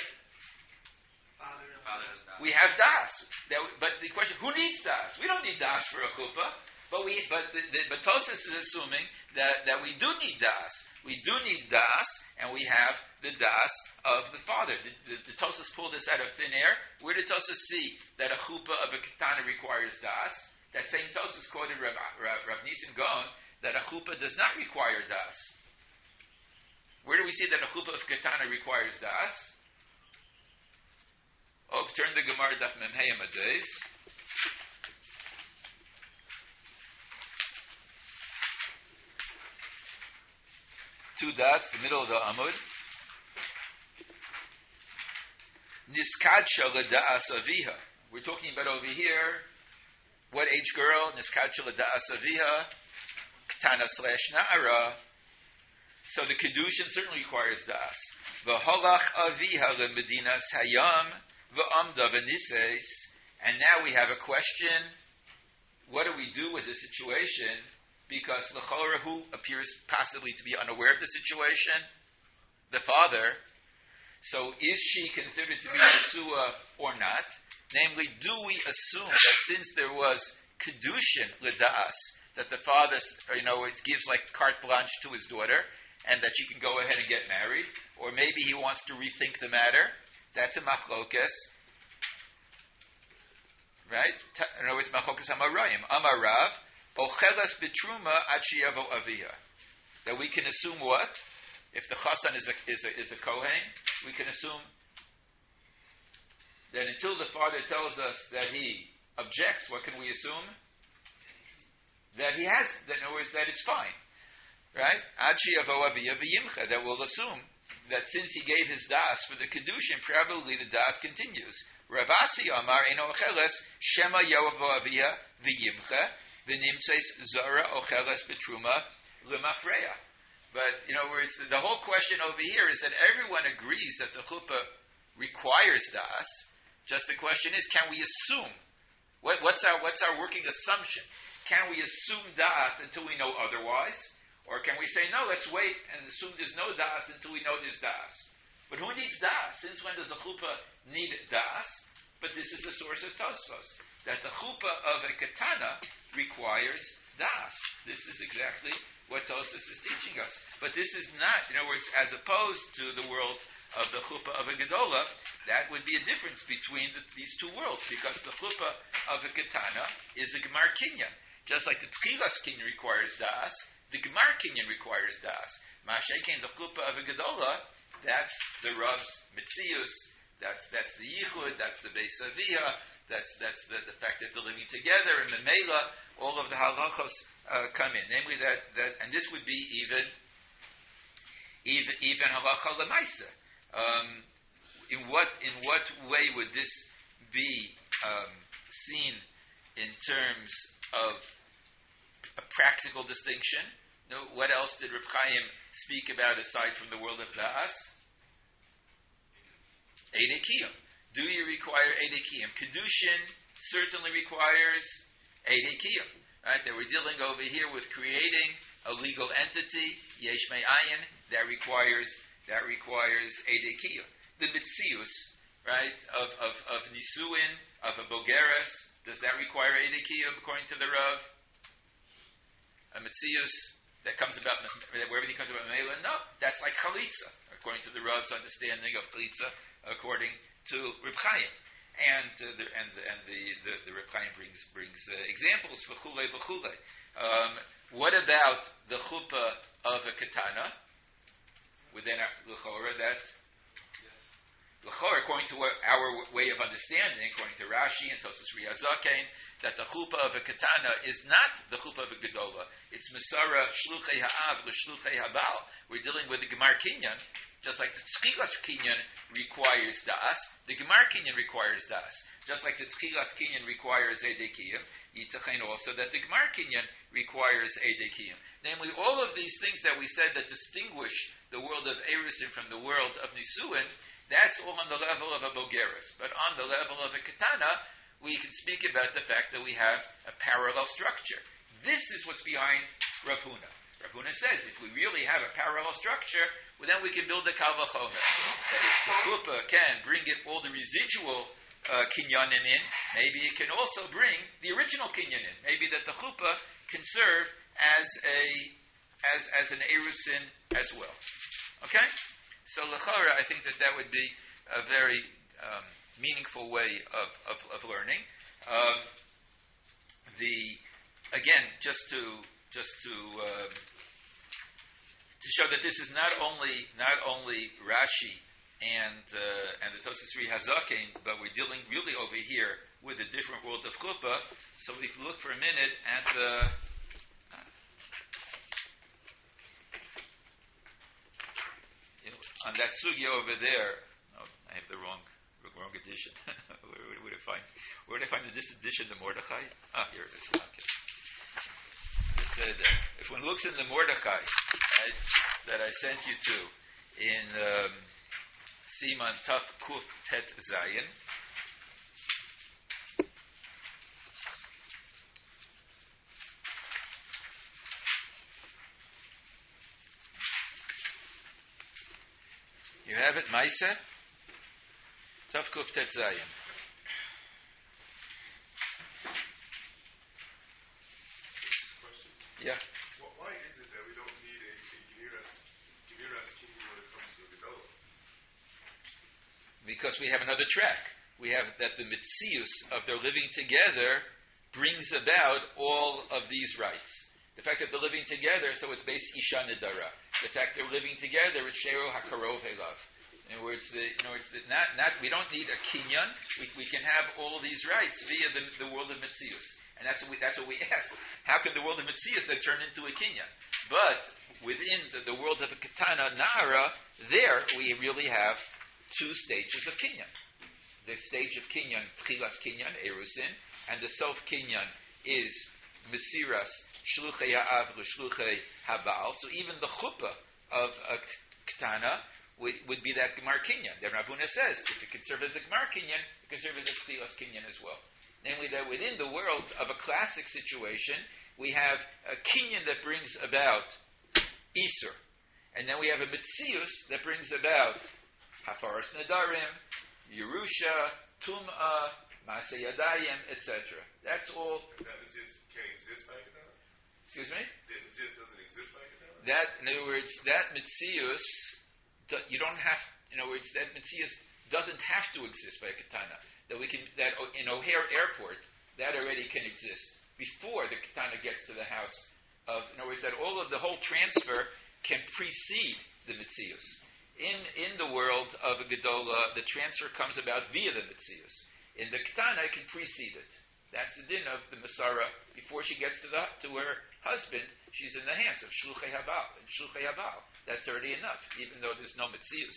we have das. That, but the question, who needs das? We don't need das for a chuppah. But we, but the, the but Tosas is assuming that, that we do need das. We do need das, and we have the das of the father. Did, did, did Tosas pull this out of thin air? Where did Tosas see that a chuppah of a katana requires das? That same Tosas quoted Rav, Rav, Rav Nisim Gaon that a chuppah does not require das. Where do we see that a chuppah of katana requires das? Oh, turn the Gemara Daf Mem Hey Amades. two dots, the middle of the Amud. Niskadsha l'da'as aviha. We're talking about over here, what age girl? Niskadsha l'da'as aviha, ktana slash na'ara. So the kedushin certainly requires das. V'holach aviha le'medinas hayam v'amda v'nises. And now we have a question. What do we do with the situation? Because l'chora, who appears possibly to be unaware of the situation? The father. So is she considered to be Yeshua or not? Namely, do we assume that since there was kedushin l'da'as, that the father, you know, it gives like carte blanche to his daughter, and that she can go ahead and get married, or maybe he wants to rethink the matter? That's a machlokes, right? In other words, machlokes amarayim. Amarav ochelas betruma ad sheyavo aviyah. That we can assume what? If the chassan is a, is a, is a kohen, we can assume that until the father tells us that he objects, what can we assume? That he has, that in other words, that it's fine. Right? Ad sheyavo aviyah v'yimcha, that will assume that since he gave his das for the kedushin, probably the das continues. Rav Asi Amar eno ocheles shema yavo aviyah v'yimcha v'nimtzeis zara ocheles betruma l'mafreya. But, you know, where it's, the whole question over here is that everyone agrees that the chuppah requires das. Just the question is, can we assume? What, what's our what's our working assumption? Can we assume das until we know otherwise? Or can we say, no, let's wait and assume there's no das until we know there's das? But who needs das? Since when does a chuppah need das? But this is a source of Tosfos, that the chuppah of a katana requires das. This is exactly what Tosfos is teaching us. But this is not, in other words, as opposed to the world of the chuppah of a gedola, that would be a difference between the, these two worlds, because the chuppah of a katana is a gemar kinyan. Just like the tchilas kinyan requires das, the gemar kinyan requires das. Ma'ashekin, the chuppah of a gedola, that's the Rav's mitzius, that's that's the yichud, that's the beis aviyah, that's that's the, the fact that they're living together, and the mela, all of the halachos uh, come in. Namely, that, that and this would be even even even halacha lemaisa. Um, in what in what way would this be um, seen in terms of a practical distinction? No, what else did Reb Chaim speak about aside from the world of das? Eidei Do you require Eidei Kedushin certainly requires Eidei Right? That we're dealing over here with creating a legal entity, Yesh Me'ayin, that requires that requires Eidei The Mitzius, right, of, of, of Nisuin, of a Bogeres, does that require Eidei according to the Rav? A Mitzius that comes about, where everything comes about Mela? No, that's like Chalitza, according to the Rav's understanding of Chalitza, according to Reb Chaim. And uh, the and the, and the, the, the Reb Chaim brings brings uh, examples v'chulei v'chulei. Um, what about the chuppah of a katana? Within l'chora that l'chora, according to what our way of understanding, according to Rashi and Tosas Riyazakein, that the chuppah of a katana is not the chuppah of a gedola. It's Masara shluchei ha'av l'shluchei ha'bal. We're dealing with the gemar kinyan. Just like the Tchilas Kinyan requires das, the Gemar Kinyan requires das. Just like the Tchilas Kinyan requires Eidei Kiyam, Yitachain also that the Gemar Kinyan requires Eidei Kiyam. Namely, all of these things that we said that distinguish the world of Erusin from the world of Nisuin, that's all on the level of a Bogeres. But on the level of a Katana, we can speak about the fact that we have a parallel structure. This is what's behind Rav Huna. Rav Huna says, if we really have a parallel structure, well, then we can build a kal vachomer. That if the chuppah can bring it all the residual uh, kinyanin in, maybe it can also bring the original kinyanin. Maybe that the chuppah can serve as a as as an erusin as well. Okay, so l'chora, I think that that would be a very um, meaningful way of of, of learning. Um, the again, just to just to uh, to show that this is not only not only Rashi and uh, and the Tosas Riyazakein, but we're dealing really over here with a different world of chuppah. So we can look for a minute at the on that sugya over there. Oh, I have the wrong wrong edition. where, where would I find? Where did I find this edition, the Mordechai? Ah, here it is. Okay. It said, uh, if one looks in the Mordechai, right, that I sent you to in um, Siman Taf Kuf Tet Zayin. You have it, Maisa? Taf Kuf Tet Zayin. Question. Yeah. Well, why is it that we don't need a, a Gemiras, Gemiras kingdom when it comes to the Gedolah? Because we have another track. We have that the mitzius of their living together brings about all of these rights. The fact that they're living together, so it's based Isha Nidara. The fact they're living together, it's Shero HaKarov Elav. In other words, the, in other words the, not, not, we don't need a kinyan. We, we can have all these rights via the, the world of mitzius. And that's what we, that's what we asked. How can the world of mitzius then turn into a kinyan? But within the, the world of a katana nara, there we really have two stages of kinyan. The stage of kinyan, tchilas kinyan, erusin, and the self kinyan is mesiras shluchei ha'av l'shluchei ha'baal. So even the chuppah of a katana would, would be that gemar kinyan. Then Rav Huna says, if it can serve as a gemar kinyan, it can serve as a tchilas kinyan as well. Namely, that within the world of a classic situation, we have a kinyan that brings about Isur. And then we have a mitzius that brings about Hafaras Nadarim, Yerusha, Tum'ah, Maseh Yadayim, et cetera. That's all. That Mitzvah can't exist like that? Excuse me? That Mitzvah doesn't exist like that? That, in other words, that mitzius, you don't have, in other words, that mitzius doesn't have to exist by a katana. That we can, that in O'Hare Airport, that already can exist before the katana gets to the house of, in other words, that all of the whole transfer can precede the mitzius. In in the world of a gedola, the transfer comes about via the mitzius. In the katana, it can precede it. That's the din of the Masara. Before she gets to the to her husband, she's in the hands of shluchei habal. And shluchei habal, that's already enough, even though there's no mitzius.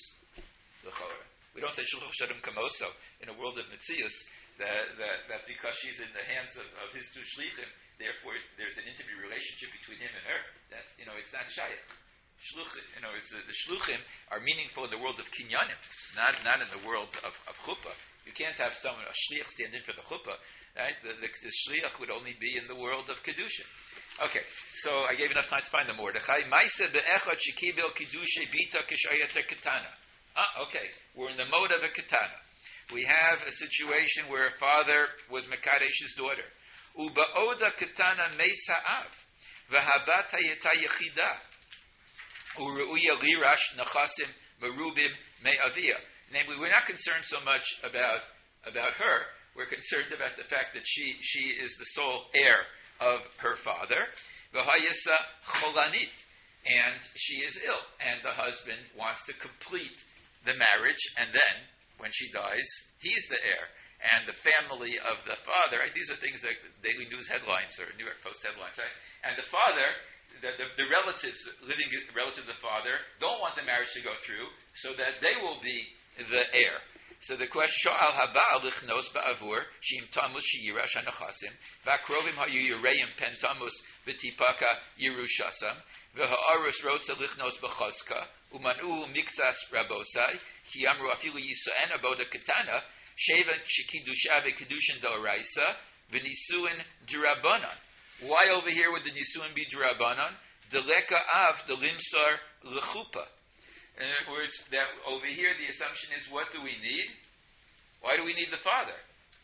We don't say shluch shadim kamoso in a world of mitzius that, that that because she's in the hands of, of his two shlichim, therefore there's an intimate relationship between him and her. That's, you know, it's not shayach. Shluch, you know, it's, uh, the shluchim are meaningful in the world of kinyanim, not not in the world of, of chuppah. You can't have someone, a shliach, stand in for the chuppah, right? The, the, the shliach would only be in the world of kedusha. Okay, so I gave enough time to find the Mordechai. Ma'aseh be'echad shekibel kedusha bita k'shayat katana. Ah, okay, we're in the mode of a katana. We have a situation where a father was mekadesh's daughter. Uba'oda katana meisa'av v'habata yeta yechida. Uru'uya lirash nachasim merubim me'avia. Namely, we're not concerned so much about about her. We're concerned about the fact that she she is the sole heir of her father. V'hayisa cholanit, and she is ill, and the husband wants to complete the marriage, and then when she dies, he's the heir. And the family of the father, right, these are things like Daily News headlines or New York Post headlines, right? And the father, the, the, the relatives, living relatives of the father, don't want the marriage to go through, so that they will be the heir. So the question, Sha'al haba'al lichnos ba'avur, she'im tamus she'yirash hanachasim, va'krovim ha'yu yireim pen tamus v'tipaka yirushasam, v'ha'arus rotza lichnos b'chazka, umanu miktsas rabosai, ki amru afilu yisa'en aboda katana, sheven shekidusha v'kedushin d'oraisa, v'nisuin d'rabanan. Why over here would the nisuin be d'rabanan? Deleka av delimsar l'chupa. In other words, that over here the assumption is, what do we need? Why do we need the father?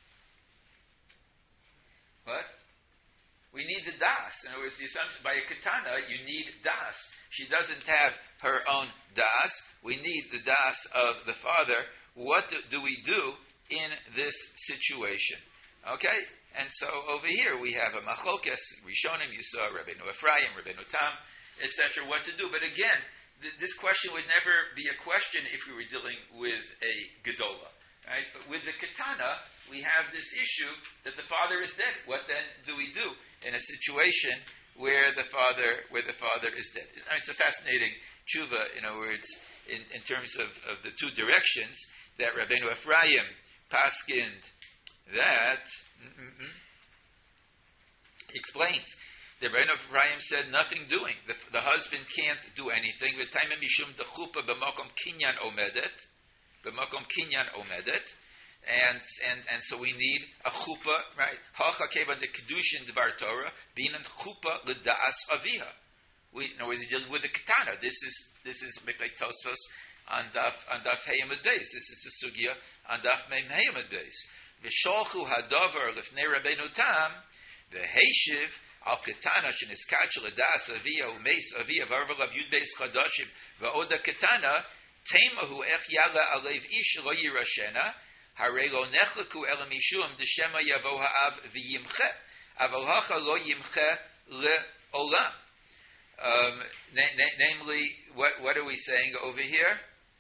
What? We need the das. In other words, the assumption, by a katana, you need das. She doesn't have her own das. We need the das of the father. What do, do we do in this situation? Okay? And so over here we have a machlokes, Rishonim, you saw Rabbeinu Ephraim, Rabbeinu Tam, et cetera, what to do. But again, this question would never be a question if we were dealing with a gedola, right? But with the katana, we have this issue that the father is dead. What then do we do in a situation where the father where the father is dead? I mean, it's a fascinating tshuva. In other words, in, in terms of, of the two directions, that Rabbeinu Ephraim paskind that, mm-mm-mm, he explains, the Rabbeinu Ephraim said nothing doing. The, the husband can't do anything. V'taimim mishum dechupa b'makom kinyan omedet, b'makom kinyan omedet, and and and so we need a chupa, right? Hacha keva de kedushin dvar Torah, binan chupa l'daas aviha. We, in other words, dealing with the katana. This is this is like Tosfos on daf on daf heyamid beis. This is the sugya on daf meim heyamid beis. V'sholchu hadavar lifnei Rabbeinu Tam v'heishiv al katana sheniskach l'daas aviha umeis aviha v'arvalav yud beis chadashim v'oda katana temahu ech yala alev ish lo yirashena harei lo nechlaku ela mishum d'shema yavo ha'av v'yimche aval hacha lo yimche le'olam. Um, na- na- namely, what, what are we saying over here?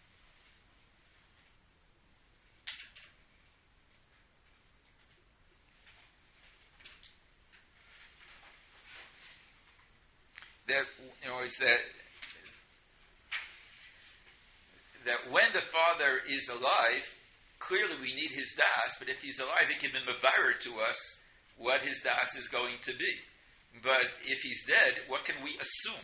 That, you know, is that that when the father is alive, clearly we need his das, but if he's alive, he can be mevarer to us what his das is going to be. But if he's dead, what can we assume?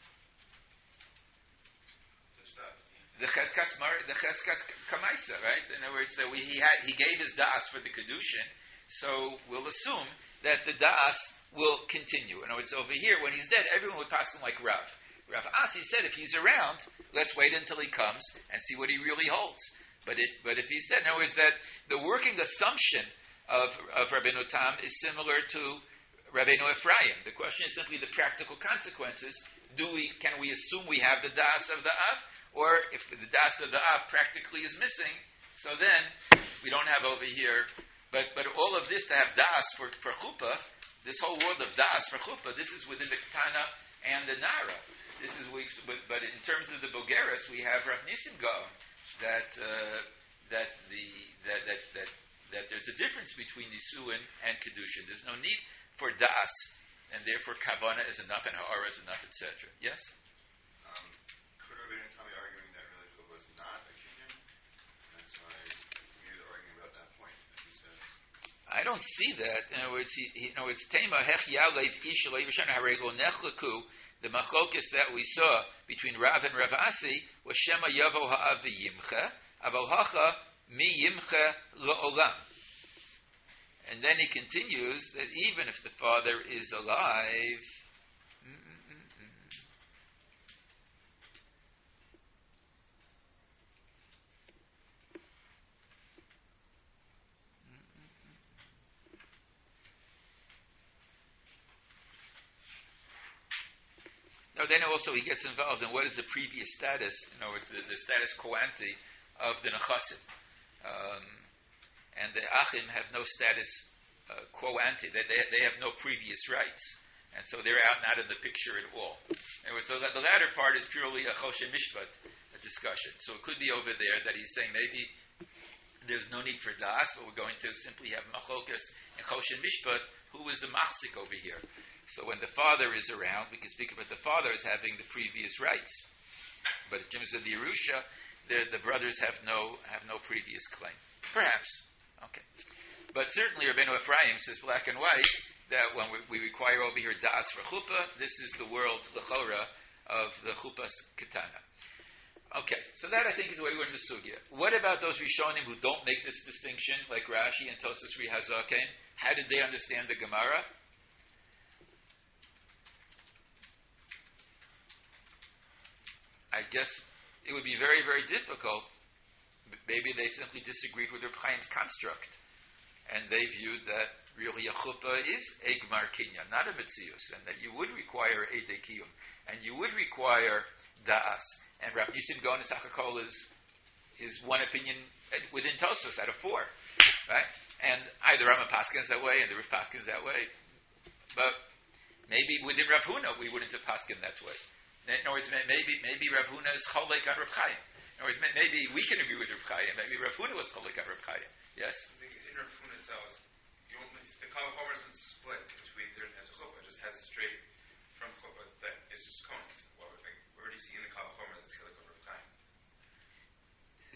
The cheskas mar, the cheskas kamaisa, right? In other words, that we, he had, he gave his das for the kedushin, so we'll assume that the das will continue. In other words, over here, when he's dead, everyone would pass him like Rav. Rav Asi said, if he's around, let's wait until he comes and see what he really holds. But if, but if he's dead, in other words, that the working assumption of of Rabbeinu Tam is similar to Rabbeinu Ephraim. The question is simply the practical consequences. Do we, can we assume we have the das of the Av? Or if the das of the Av practically is missing, so then we don't have over here. But but all of this to have das for, for chuppah, this whole world of das for chuppah, this is within the Ketana and the Nara. This is we. But, but in terms of the Bogeres, we have Rav Nisim Gaon that uh, that the that that that that there's a difference between Nisuin and Kedushin. There's no need for das, and therefore kavana is enough and ha'ara is enough, et cetera. Yes? Um, could Rabbeinu Tam be arguing that really it was not a kinyan? That's why maybe they're arguing about that point, as he says. I don't see that. In other words, he, he, in other words, tema hech yalev ish lo yivashana harego nechlaku. The machlokus that we saw between Rav and Rav Asi was shema yavo ha'av v'yimcha, aval hacha mi yimcha la'olam. And then he continues that even if the father is alive, no, then also he gets involved in what is the previous status, in other words, the, the status quo ante of the Nechasim. Um, And the Achim have no status uh, quo ante. They, they, they have no previous rights. And so they're out not in the picture at all. Anyway, so that the latter part is purely a Choshen Mishpat a discussion. So it could be over there that he's saying maybe there's no need for Das, but we're going to simply have Machlokas and Choshen Mishpat. Who is the Machzik over here? So when the father is around, we can speak about the father as having the previous rights. But in terms of the Yerusha, the, the brothers have no have no previous claim. Perhaps. Okay. But certainly Rabbeinu Ephraim says black and white that when we, we require over here das for chuppah, this is the world, l'chora, of the chuppah's katana. Okay, so that I think is the way we're in the sugya. What about those Rishonim who don't make this distinction, like Rashi and Tosas Rihazaken? How did they understand the Gemara? I guess it would be very, very difficult. Maybe they simply disagreed with Reb Chaim's construct, and they viewed that really a chuppah is a gmar kinyan, not a metzius, and that you would require a dekiyum, and you would require das. And Rav Nisim Gaon Isachakol is is one opinion within Tosfos out of four, right? And either Rama Paskins that way, and the Rav Paskins that way, but maybe within Rav Huna we wouldn't have Paskin that way. In other words, maybe maybe Rav Huna is cholek on Rav Chaim. In other words, maybe we can agree with Rav Chaim. Maybe Rav Huna was cholek on Rav Chaim. Yes. I think in Rav Huna itself, you won't, the kal vachomer isn't split between there and chuppah. It just has straight from chuppah that is just kohen. Well, like, where do you see in the kal vachomer that's chilik of Rav Chaim?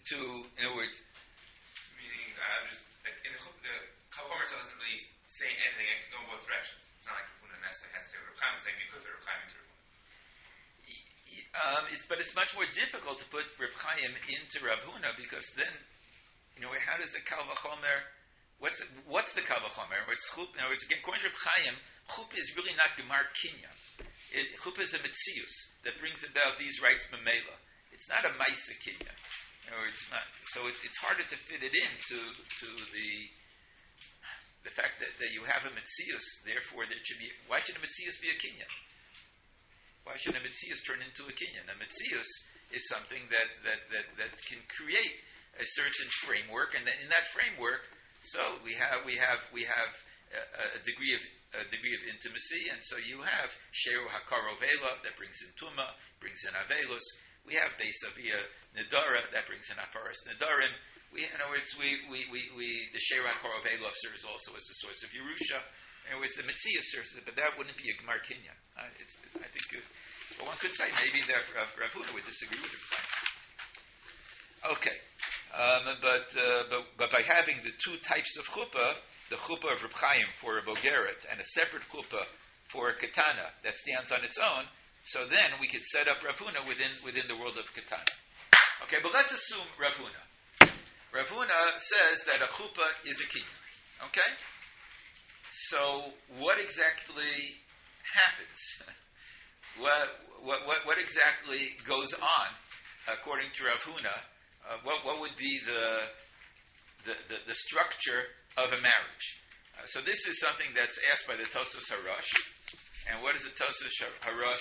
to, in other words, Meaning, uh, just like in the, chup- the Kavachomer doesn't really say anything. It can go in both directions. It's not like Rav Huna necessarily has to say what Rav Chaim is saying. You could fit Rav Chaim into Rav Huna. um, it's, but it's much more difficult to put Reb Chaim into Rav Huna because then, you know, how does the Kal Vachomer, what's the, what's the Kal Vachomer? What's chup? In other words, again, according to Reb Chaim, chup is really not Gemar Kinyan. It, chup is a mitzius that brings about these rights memela. It's not a Maisa Kinyan. You know, it's not, so it's, it's harder to fit it into to the the fact that, that you have a mitzius. Therefore, there should be. Why should a mitzius be a Kinyan? Why should a mitzius turn into a Kinyan? A mitzius is something that, that, that, that can create a certain framework, and then in that framework, so we have we have we have a, a degree of a degree of intimacy, and so you have Sheru Hakaro Vela that brings in Tuma, brings in Avelus. We have Beis Avia Nidara that brings in Aparas Nidarim. We, in other words, we, we, we, we the Sheru Hakaro Vela serves also as a source of Yerusha. And it was the Metziah serves it, but that wouldn't be a Gemar Kinyan. Uh, it's, I think, uh, well, one could say maybe that Rav, Rav Huna would disagree with it. Okay, um, but, uh, but but by having the two types of chuppah, the chuppah of Reb Chaim for a Bogeret and a separate chuppah for a Katana that stands on its own, so then we could set up Rav Huna within within the world of Katana. Okay, but let's assume Rav Huna. Rav Huna says that a chuppah is a kinyan. Okay, so what exactly happens? what, what what what exactly goes on according to Rav Huna? Uh, what what would be the the, the, the structure of a marriage? Uh, so this is something that's asked by the Tosfos Harash. And what does the Tosfos Harash?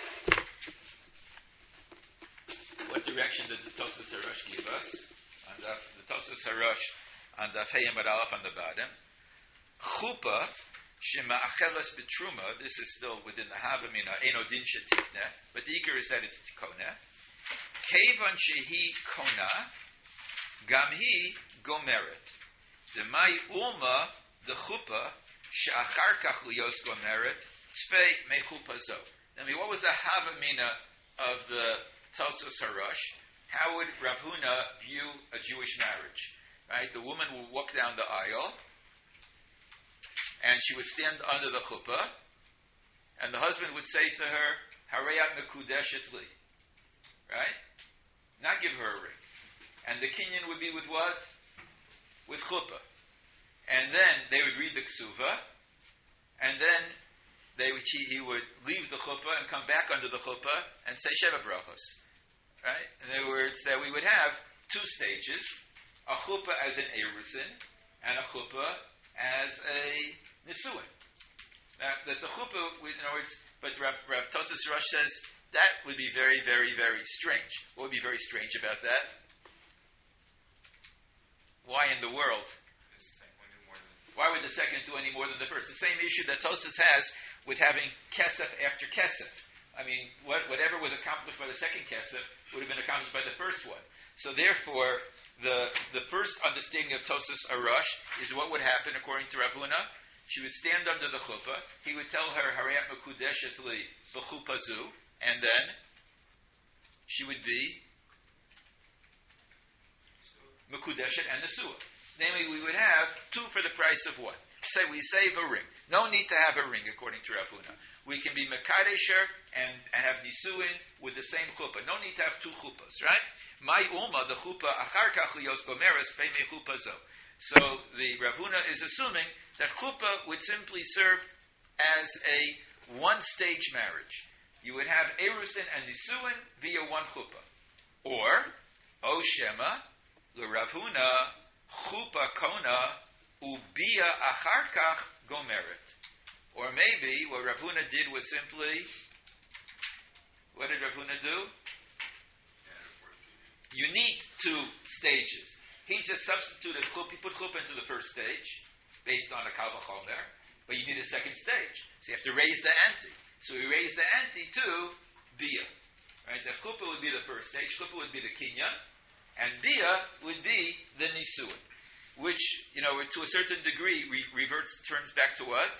What direction did the Tosfos Harash give us? On the, the Tosfos Harash on the Feyam Aleph on the bottom. Chuppah shema achelas betruma. This is still within the Havamina Eno Din Shetikne, but the ikar is that it's tikona. Kevan shehi kona, gamhi gomeret. The mai ulma the chuppah she'achar kach liyos gomeret tzvei mechuppah zo. I mean, what was the havamina of the Tosfos Harash? How would Rav Huna view a Jewish marriage? Right, the woman would walk down the aisle, and she would stand under the chuppah, and the husband would say to her, "Hareyat mekudeshet li," right? Not give her a ring. And the kinyan would be with what? With chuppah. And then they would read the ksuva, and then they would, he, he would leave the chuppah and come back under the chuppah and say Sheva Brachos. Right? In other words, that we would have two stages, a chuppah as an erusin, and a chuppah as a nisuin. That, that the chuppah, in other words, but Rav, Rav Tosfos Harash says, that would be very, very, very strange. What would be very strange about that? Why in the world? Why would the second do any more than the first? The same issue that Tosfos has with having kesef after kesef. I mean, what, whatever was accomplished by the second kesef would have been accomplished by the first one. So therefore, the the first understanding of Tosfos Harash is what would happen according to Rav Huna. She would stand under the chuppah. He would tell her, Hareyat mekudeshet li b'chuppah zu, and then she would be mekudeshet and nesuah. Namely, we would have two for the price of one. Say we save a ring. No need to have a ring, according to Rav Huna. We can be mekadesher and, and have nisuin with the same chuppah. No need to have two chuppahs, right? My ulma, the chuppah, achar kach liyos gomeres pei me chuppah zo. So the Rav Huna is assuming that chuppah would simply serve as a one-stage marriage. You would have erusin and nisuin via one chuppah. Or, O Shema, the Rav Huna, chuppah kona, ubia achar kach gomeret. Or maybe what Rav Huna did was simply, what did Rav Huna do? You need two stages. He just substituted chuppah, he put chuppah into the first stage, based on a kal vachomer, but you need a second stage. So you have to raise the ante. So we raise the ante to bia. Right? The chuppah would be the first stage, chuppah would be the kinyan, and bia would be the nisuin, which, you know, to a certain degree re- reverts, turns back to what?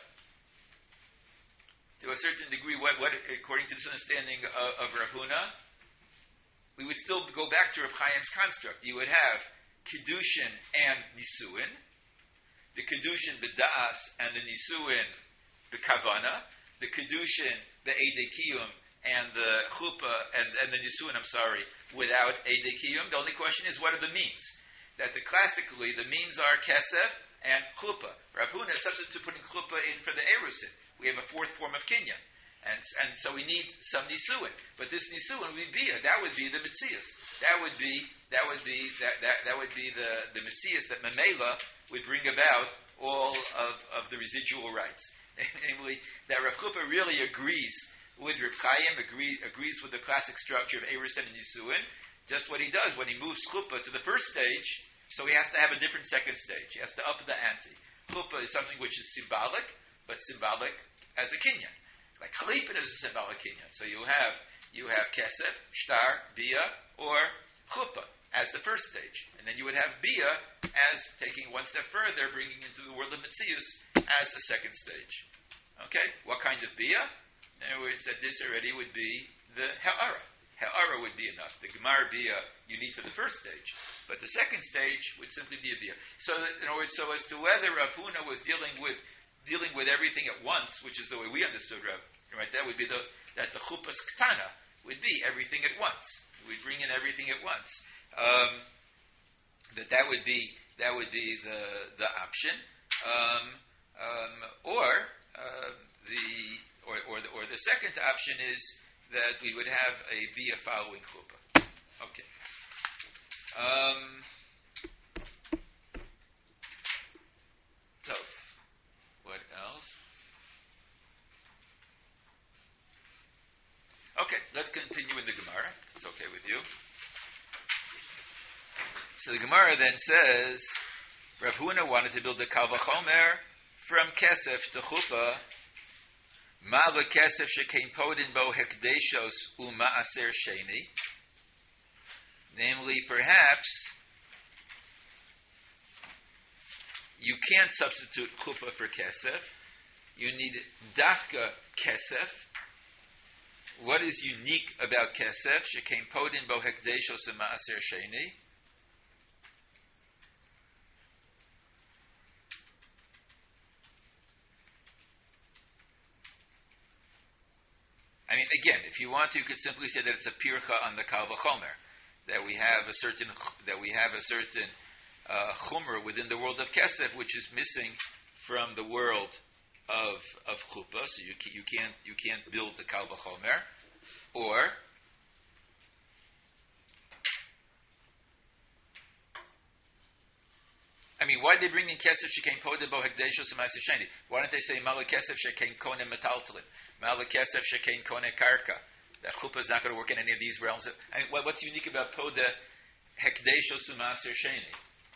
To a certain degree, what, what according to this understanding of, of Rav Huna, we would still go back to Reb Chaim's construct. You would have Kiddushin and Nisuin, the Kiddushin b'da'as and the Nisuin b'kavana, the Kiddushin, the Eidei Kiyum, and the Chuppah, and, and the Nisuin, I'm sorry, without Eidei Kiyum. The only question is, what are the means? That the classically, the means are Kesef and Chuppah. Rav Huna is substitute to putting Chuppah in for the Erusin. We have a fourth form of Kinyan. And, and so we need some Nisuin. But this Nisuin would be Bia. That would be the Metzius. That would be, that would be, that, that, that would be the, the Metzius that Memela would bring about all of, of the residual rights. Namely, that Rav Chuppah really agrees with Reb Chaim, agree, agrees with the classic structure of Erusin and Nisuin. Just what he does when he moves Chuppah to the first stage, so he has to have a different second stage. He has to up the ante. Chuppah is something which is symbolic, but symbolic as a kinyan. Like Chalipin is a symbolic kinyan. So you have you have Kesef, Shtar, Bia, or Chuppah as the first stage. And then you would have Bia as taking one step further, bringing into the world of Metzius as the second stage. Okay? What kind of Bia? In other words, that this already would be the Ha'ara. Ha'ara would be enough. The Gemar Bia you need for the first stage. But the second stage would simply be a Bia. So, that, in other words, so as to whether Rav Huna was dealing with dealing with everything at once, which is the way we understood Rav, right? That would be the that the Chuppah's Ktana would be everything at once. We'd bring in everything at once. Um, that that would be that would be the the option, um, um, or uh, the or or the, or the second option is that we would have a Bia following Chuppah. Okay. Um, so, what else? Okay, let's continue in the Gemara. It's okay with you. So the Gemara then says, Rav Huna wanted to build a Kal Vachomer from Kesef to Chuppah. Ma lekesef shekein podin bo hekdeshos uma'aser sheni. Namely, perhaps you can't substitute Chuppah for Kesef. You need Dafka Kesef. What is unique about Kesef? Shekein podin bo hekdeshos uma'aser sheni. I mean, again, if you want to, you could simply say that it's a pircha on the Kal Vachomer, that we have a certain that we have a certain uh, chumrah within the world of Kesef, which is missing from the world of of Chuppah. So you you can't you can't build the Kal Vachomer, or I mean, why did they bring in Kesef Shekein Podeh Bo Hekdeshos U'Ma'aser Sheni? Why don't they say Mala Kesef Shekein Koneh Metaltalin, Mala Kesef Shekein Koneh Karka? That Chuppah is not going to work in any of these realms. I mean, what's unique about Podeh Hekdeshos U'Ma'aser Sheni?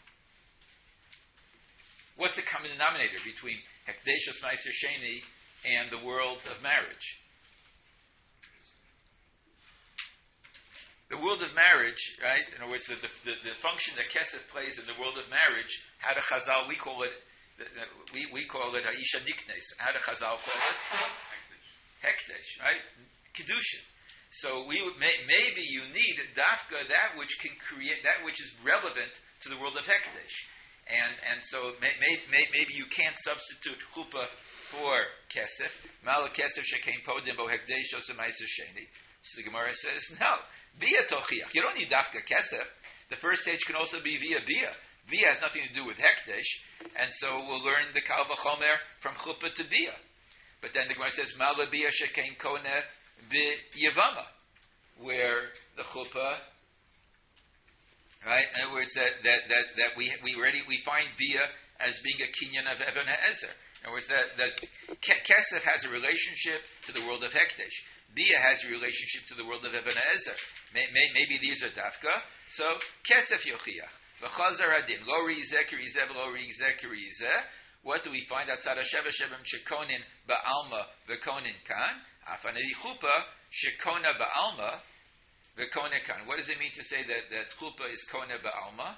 What's the common denominator between Hekdeshos Ma'aser Sheni and the world of marriage? The world of marriage, right? In other words, the, the, the function that Kesef plays in the world of marriage, how do Chazal, we call it, we, we call it Ha'isha Niknes. How do Chazal call it? Hekdesh, right? Kedushin. So we would, may, maybe you need dafka, that which can create, that which is relevant to the world of Hekdesh. And and so may, may, may, maybe you can't substitute Chuppah for Kesef. Mala Kesef shekein podim bo Hekdeshos u'Ma'aser Sheni. So the Gemara says, no. Via Tochiach. You don't need Dafka Kesef. The first stage can also be via Bia. Bia has nothing to do with Hekdesh, and so we'll learn the Kal Vachomer from Chuppah to Bia. But then the Gemara says, Mala Bia Shekein Koneh B'Yevama, where the Chuppah, right? In other words, that that that, that we we already we find Bia as being a kinyan of Even HaEzer. In other words, that that Kesef has a relationship to the world of Hekdesh. Bia has a relationship to the world of Even HaEzer. May, may, maybe these are dafka. So Kesef Yochiach. V'chazar hadin. Lo ri'izeh k'ri'izeh v'lo ri'izeh k'ri'izeh. What do we find outside of Sheva Shevim shekonin ba'alma v'konin kan? Afanei Chuppah shekona ba'alma v'konin kan. What does it mean to say that, that Chuppah is kona ba'alma?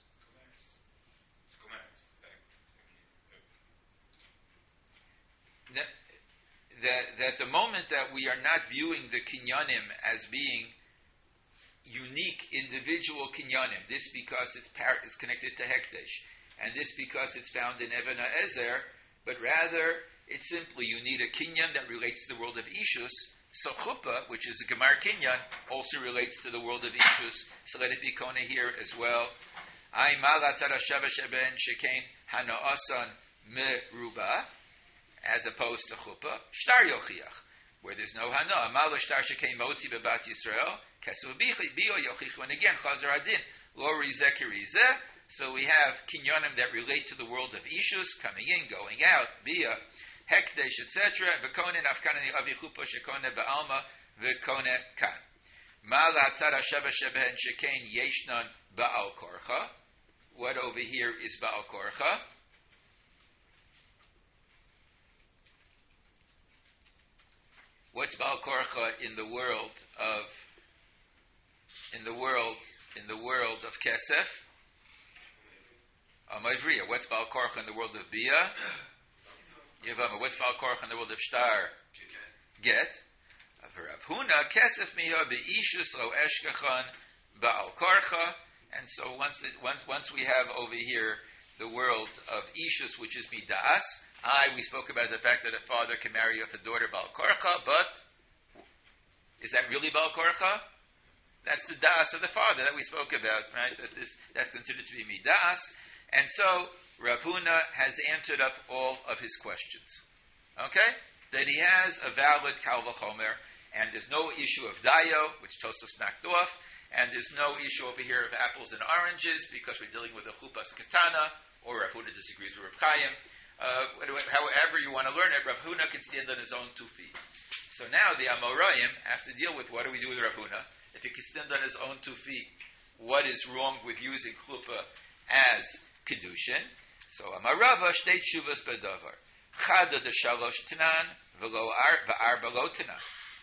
That, that, that the moment that we are not viewing the kinyanim as being unique individual kinyanim. This because it's par- it's connected to hekdesh, and this because it's found in Even HaEzer. But rather, it's simply you need a kinyan that relates to the world of Ishus. So chuppah, which is a gemar kinyan, also relates to the world of Ishus. So let it be kona here as well. Ay malat shava sheben shekain hanaasan meruba, as opposed to chuppah. Shtar yochiach, where there's no hana. Amalo shtar shekain motzi bebat Yisrael kesuv bio yochich. And again, chazar adin lo rizeh kirizeh. So we have kinyanim that relate to the world of Ishus, coming in, going out, bia, hekdesh, et cetera. V'kone nafkanani avi chuppah shekone ba'alma v'kone kan. Ma la'atzad ha'sheva shebehen shekain yeshnan ba'al korcha. What over here is ba'al korcha? What's ba'al korcha in the world of in the world in the world of kesef? Amavriya. What's Baal Korcha in the world of Bia? Yavama. What's Baal Korcha in the world of Shtar? Get. Rav Huna kesef miha beishus lo eshkachan Baal Korcha. And so once, the, once once we have over here the world of Ishus, which is midas. I we spoke about the fact that a father can marry off a daughter Baal Korcha, but is that really Baal Korcha? That's the das of the father that we spoke about, right? That this that's considered to be midas. And so, Rav Huna has answered up all of his questions. Okay? That he has a valid kal v'chomer, and there's no issue of dayo, which Tosfos knocked off, and there's no issue over here of apples and oranges, because we're dealing with a chupas katana, or Rav Huna disagrees with Rav Chaim. Uh, however you want to learn it, Rav Huna can stand on his own two feet. So now the Amoraim have to deal with what do we do with Rav Huna? If he can stand on his own two feet, what is wrong with using chuppah as kedushin? So Amarava shtei tshuvas bedavar. Chada de shalosh tanan v'lo v'ar below tanan.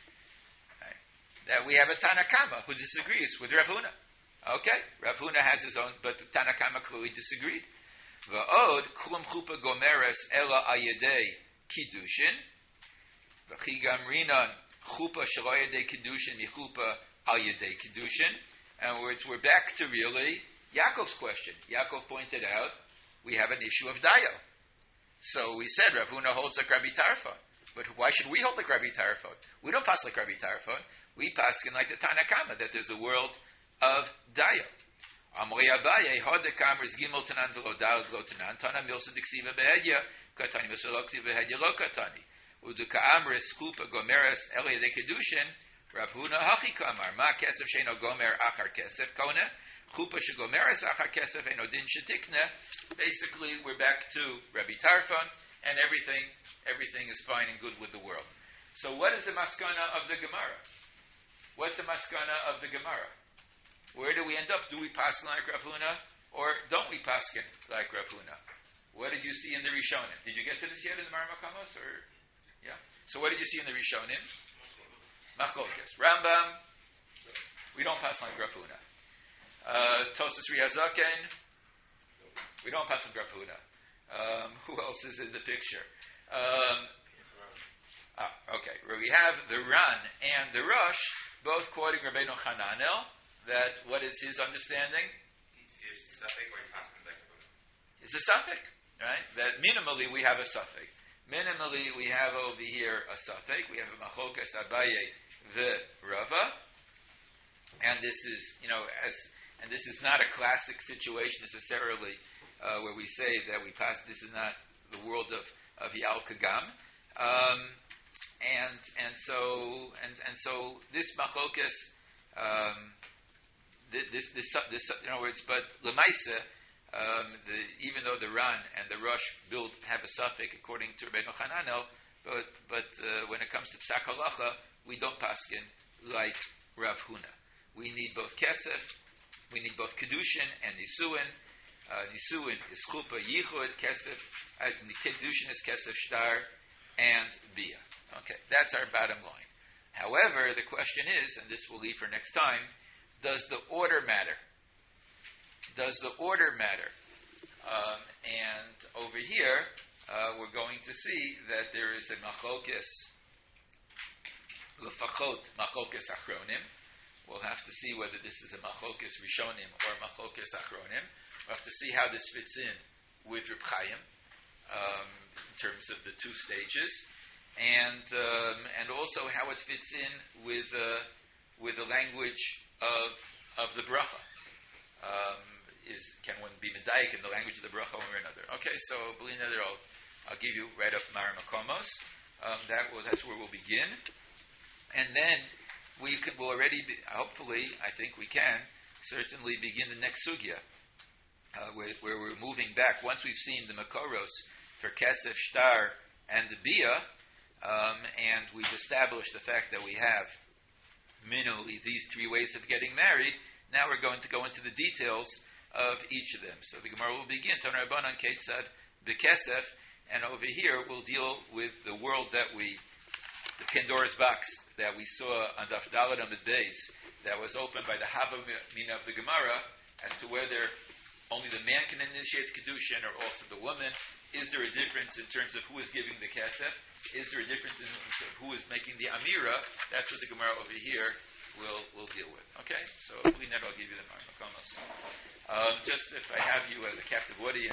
That we have a Tanakama who disagrees with Rav Huna. Okay, Rav Huna has his own, but the Tanakama clearly disagreed. V'od klum chuppah gomeres ela ayedei kedushin. V'chi gamrinan chuppah shelo ayedei kedushin michuppah al yedei kedushin. And words we're back to really Yaakov's question. Yaakov pointed out we have an issue of dayo. So we said Rav Huna holds like Rabbi Tarfon. But why should we hold like Rabbi Tarfon? We don't pass like Rabbi Tarfon. We pass in like the Tanakama, that there's a world of dayo. Amrei Abaye, Hodekam is Gimel Tanan v'lo Daled lo Tanan, Tana Milsa Diksiva Behedya, Katani Milsa Lo Ksiva Behedya Lo Katani. Uduka Amris Chupa Gomeres Elei De Kedushin, Rav Huna Hachi Kamar, Ma Kesef Sheino Gomer Achar Kesef Kone, Chupa Shegomeres Achar Kesef Eno Din Shetikne. Basically, we're back to Rabbi Tarfon, and everything, everything is fine and good with the world. So what is the maskana of the Gemara? What's the maskana of the Gemara? Where do we end up? Do we paskin like Rav Huna, or don't we paskin like Rav Huna? What did you see in the Rishonim? Did you get to this yet in the Marmakamos? Or yeah. So what did you see in the Rishonim? Machlokes. Rambam. We don't pass like Rav Huna. Uh, Tosfos Riazaken. We don't pass like Rav Huna. Um, who else is in the picture? Um, ah, okay. Where we have the Ran and the Rosh, both quoting Rabbeinu Hananel, that what is his understanding? It's a suffix, right? That minimally we have a suffix. Minimally we have over here a suffix. We have a Machokas Abaye v'Rava, and this is, you know, as and this is not a classic situation necessarily uh, where we say that we pass. This is not the world of of Yal Kagam, um, and and so and and so this Machokas. Um, This, this, this, in other words, but Lemaisa, um, the, even though the Ran and the Rosh build have a suffix according to Rabbeinu Hananel, but but uh, when it comes to Psak Halacha, we don't paskin like Rav Huna. We need both Kesef, we need both Kedushin and Nisuin. Uh, Nisuin is Chuppah Yichud, Kesef, uh, Kedushin is Kesef Shtar, and Bia. Okay, that's our bottom line. However, the question is, and this we'll leave for next time, does the order matter? Does the order matter? Um, and over here, uh, we're going to see that there is a machokis, lefachot machokis achronim, We'll have to see whether this is a Machlokes Rishonim or Machlokes Achronim. We'll have to see how this fits in with Reb Chaim um, in terms of the two stages, and um, and also how it fits in with uh, with the language of of the bracha. Um, is can one be medayik in the language of the bracha one or another? Okay, so b'li neder, I'll I'll give you right up Mara Makomos. Um, that will that's where we'll begin, and then we could will already be, hopefully I think we can certainly begin the next sugya. Uh, where, where we're moving back. Once we've seen the Makoros for Kesef, Shtar, and the Bia, um, and we've established the fact that we have minimally these three ways of getting married, now we're going to go into the details of each of them. So the Gemara will begin, Ton Rabbanan Ketzad B'Kesef, and over here we'll deal with the world that we, the Pandora's box that we saw on Daf Daled Amud Beis, that was opened by the Hava Mina of the Gemara, as to whether only the man can initiate Kedushin, or also the woman. Is there a difference in terms of who is giving the Kesef? Is there a difference in terms of who is making the Amira? That's what the Gemara over here will will deal with. Okay? So, I'll give you the Makomos. Um, just if I have you as a captive audience,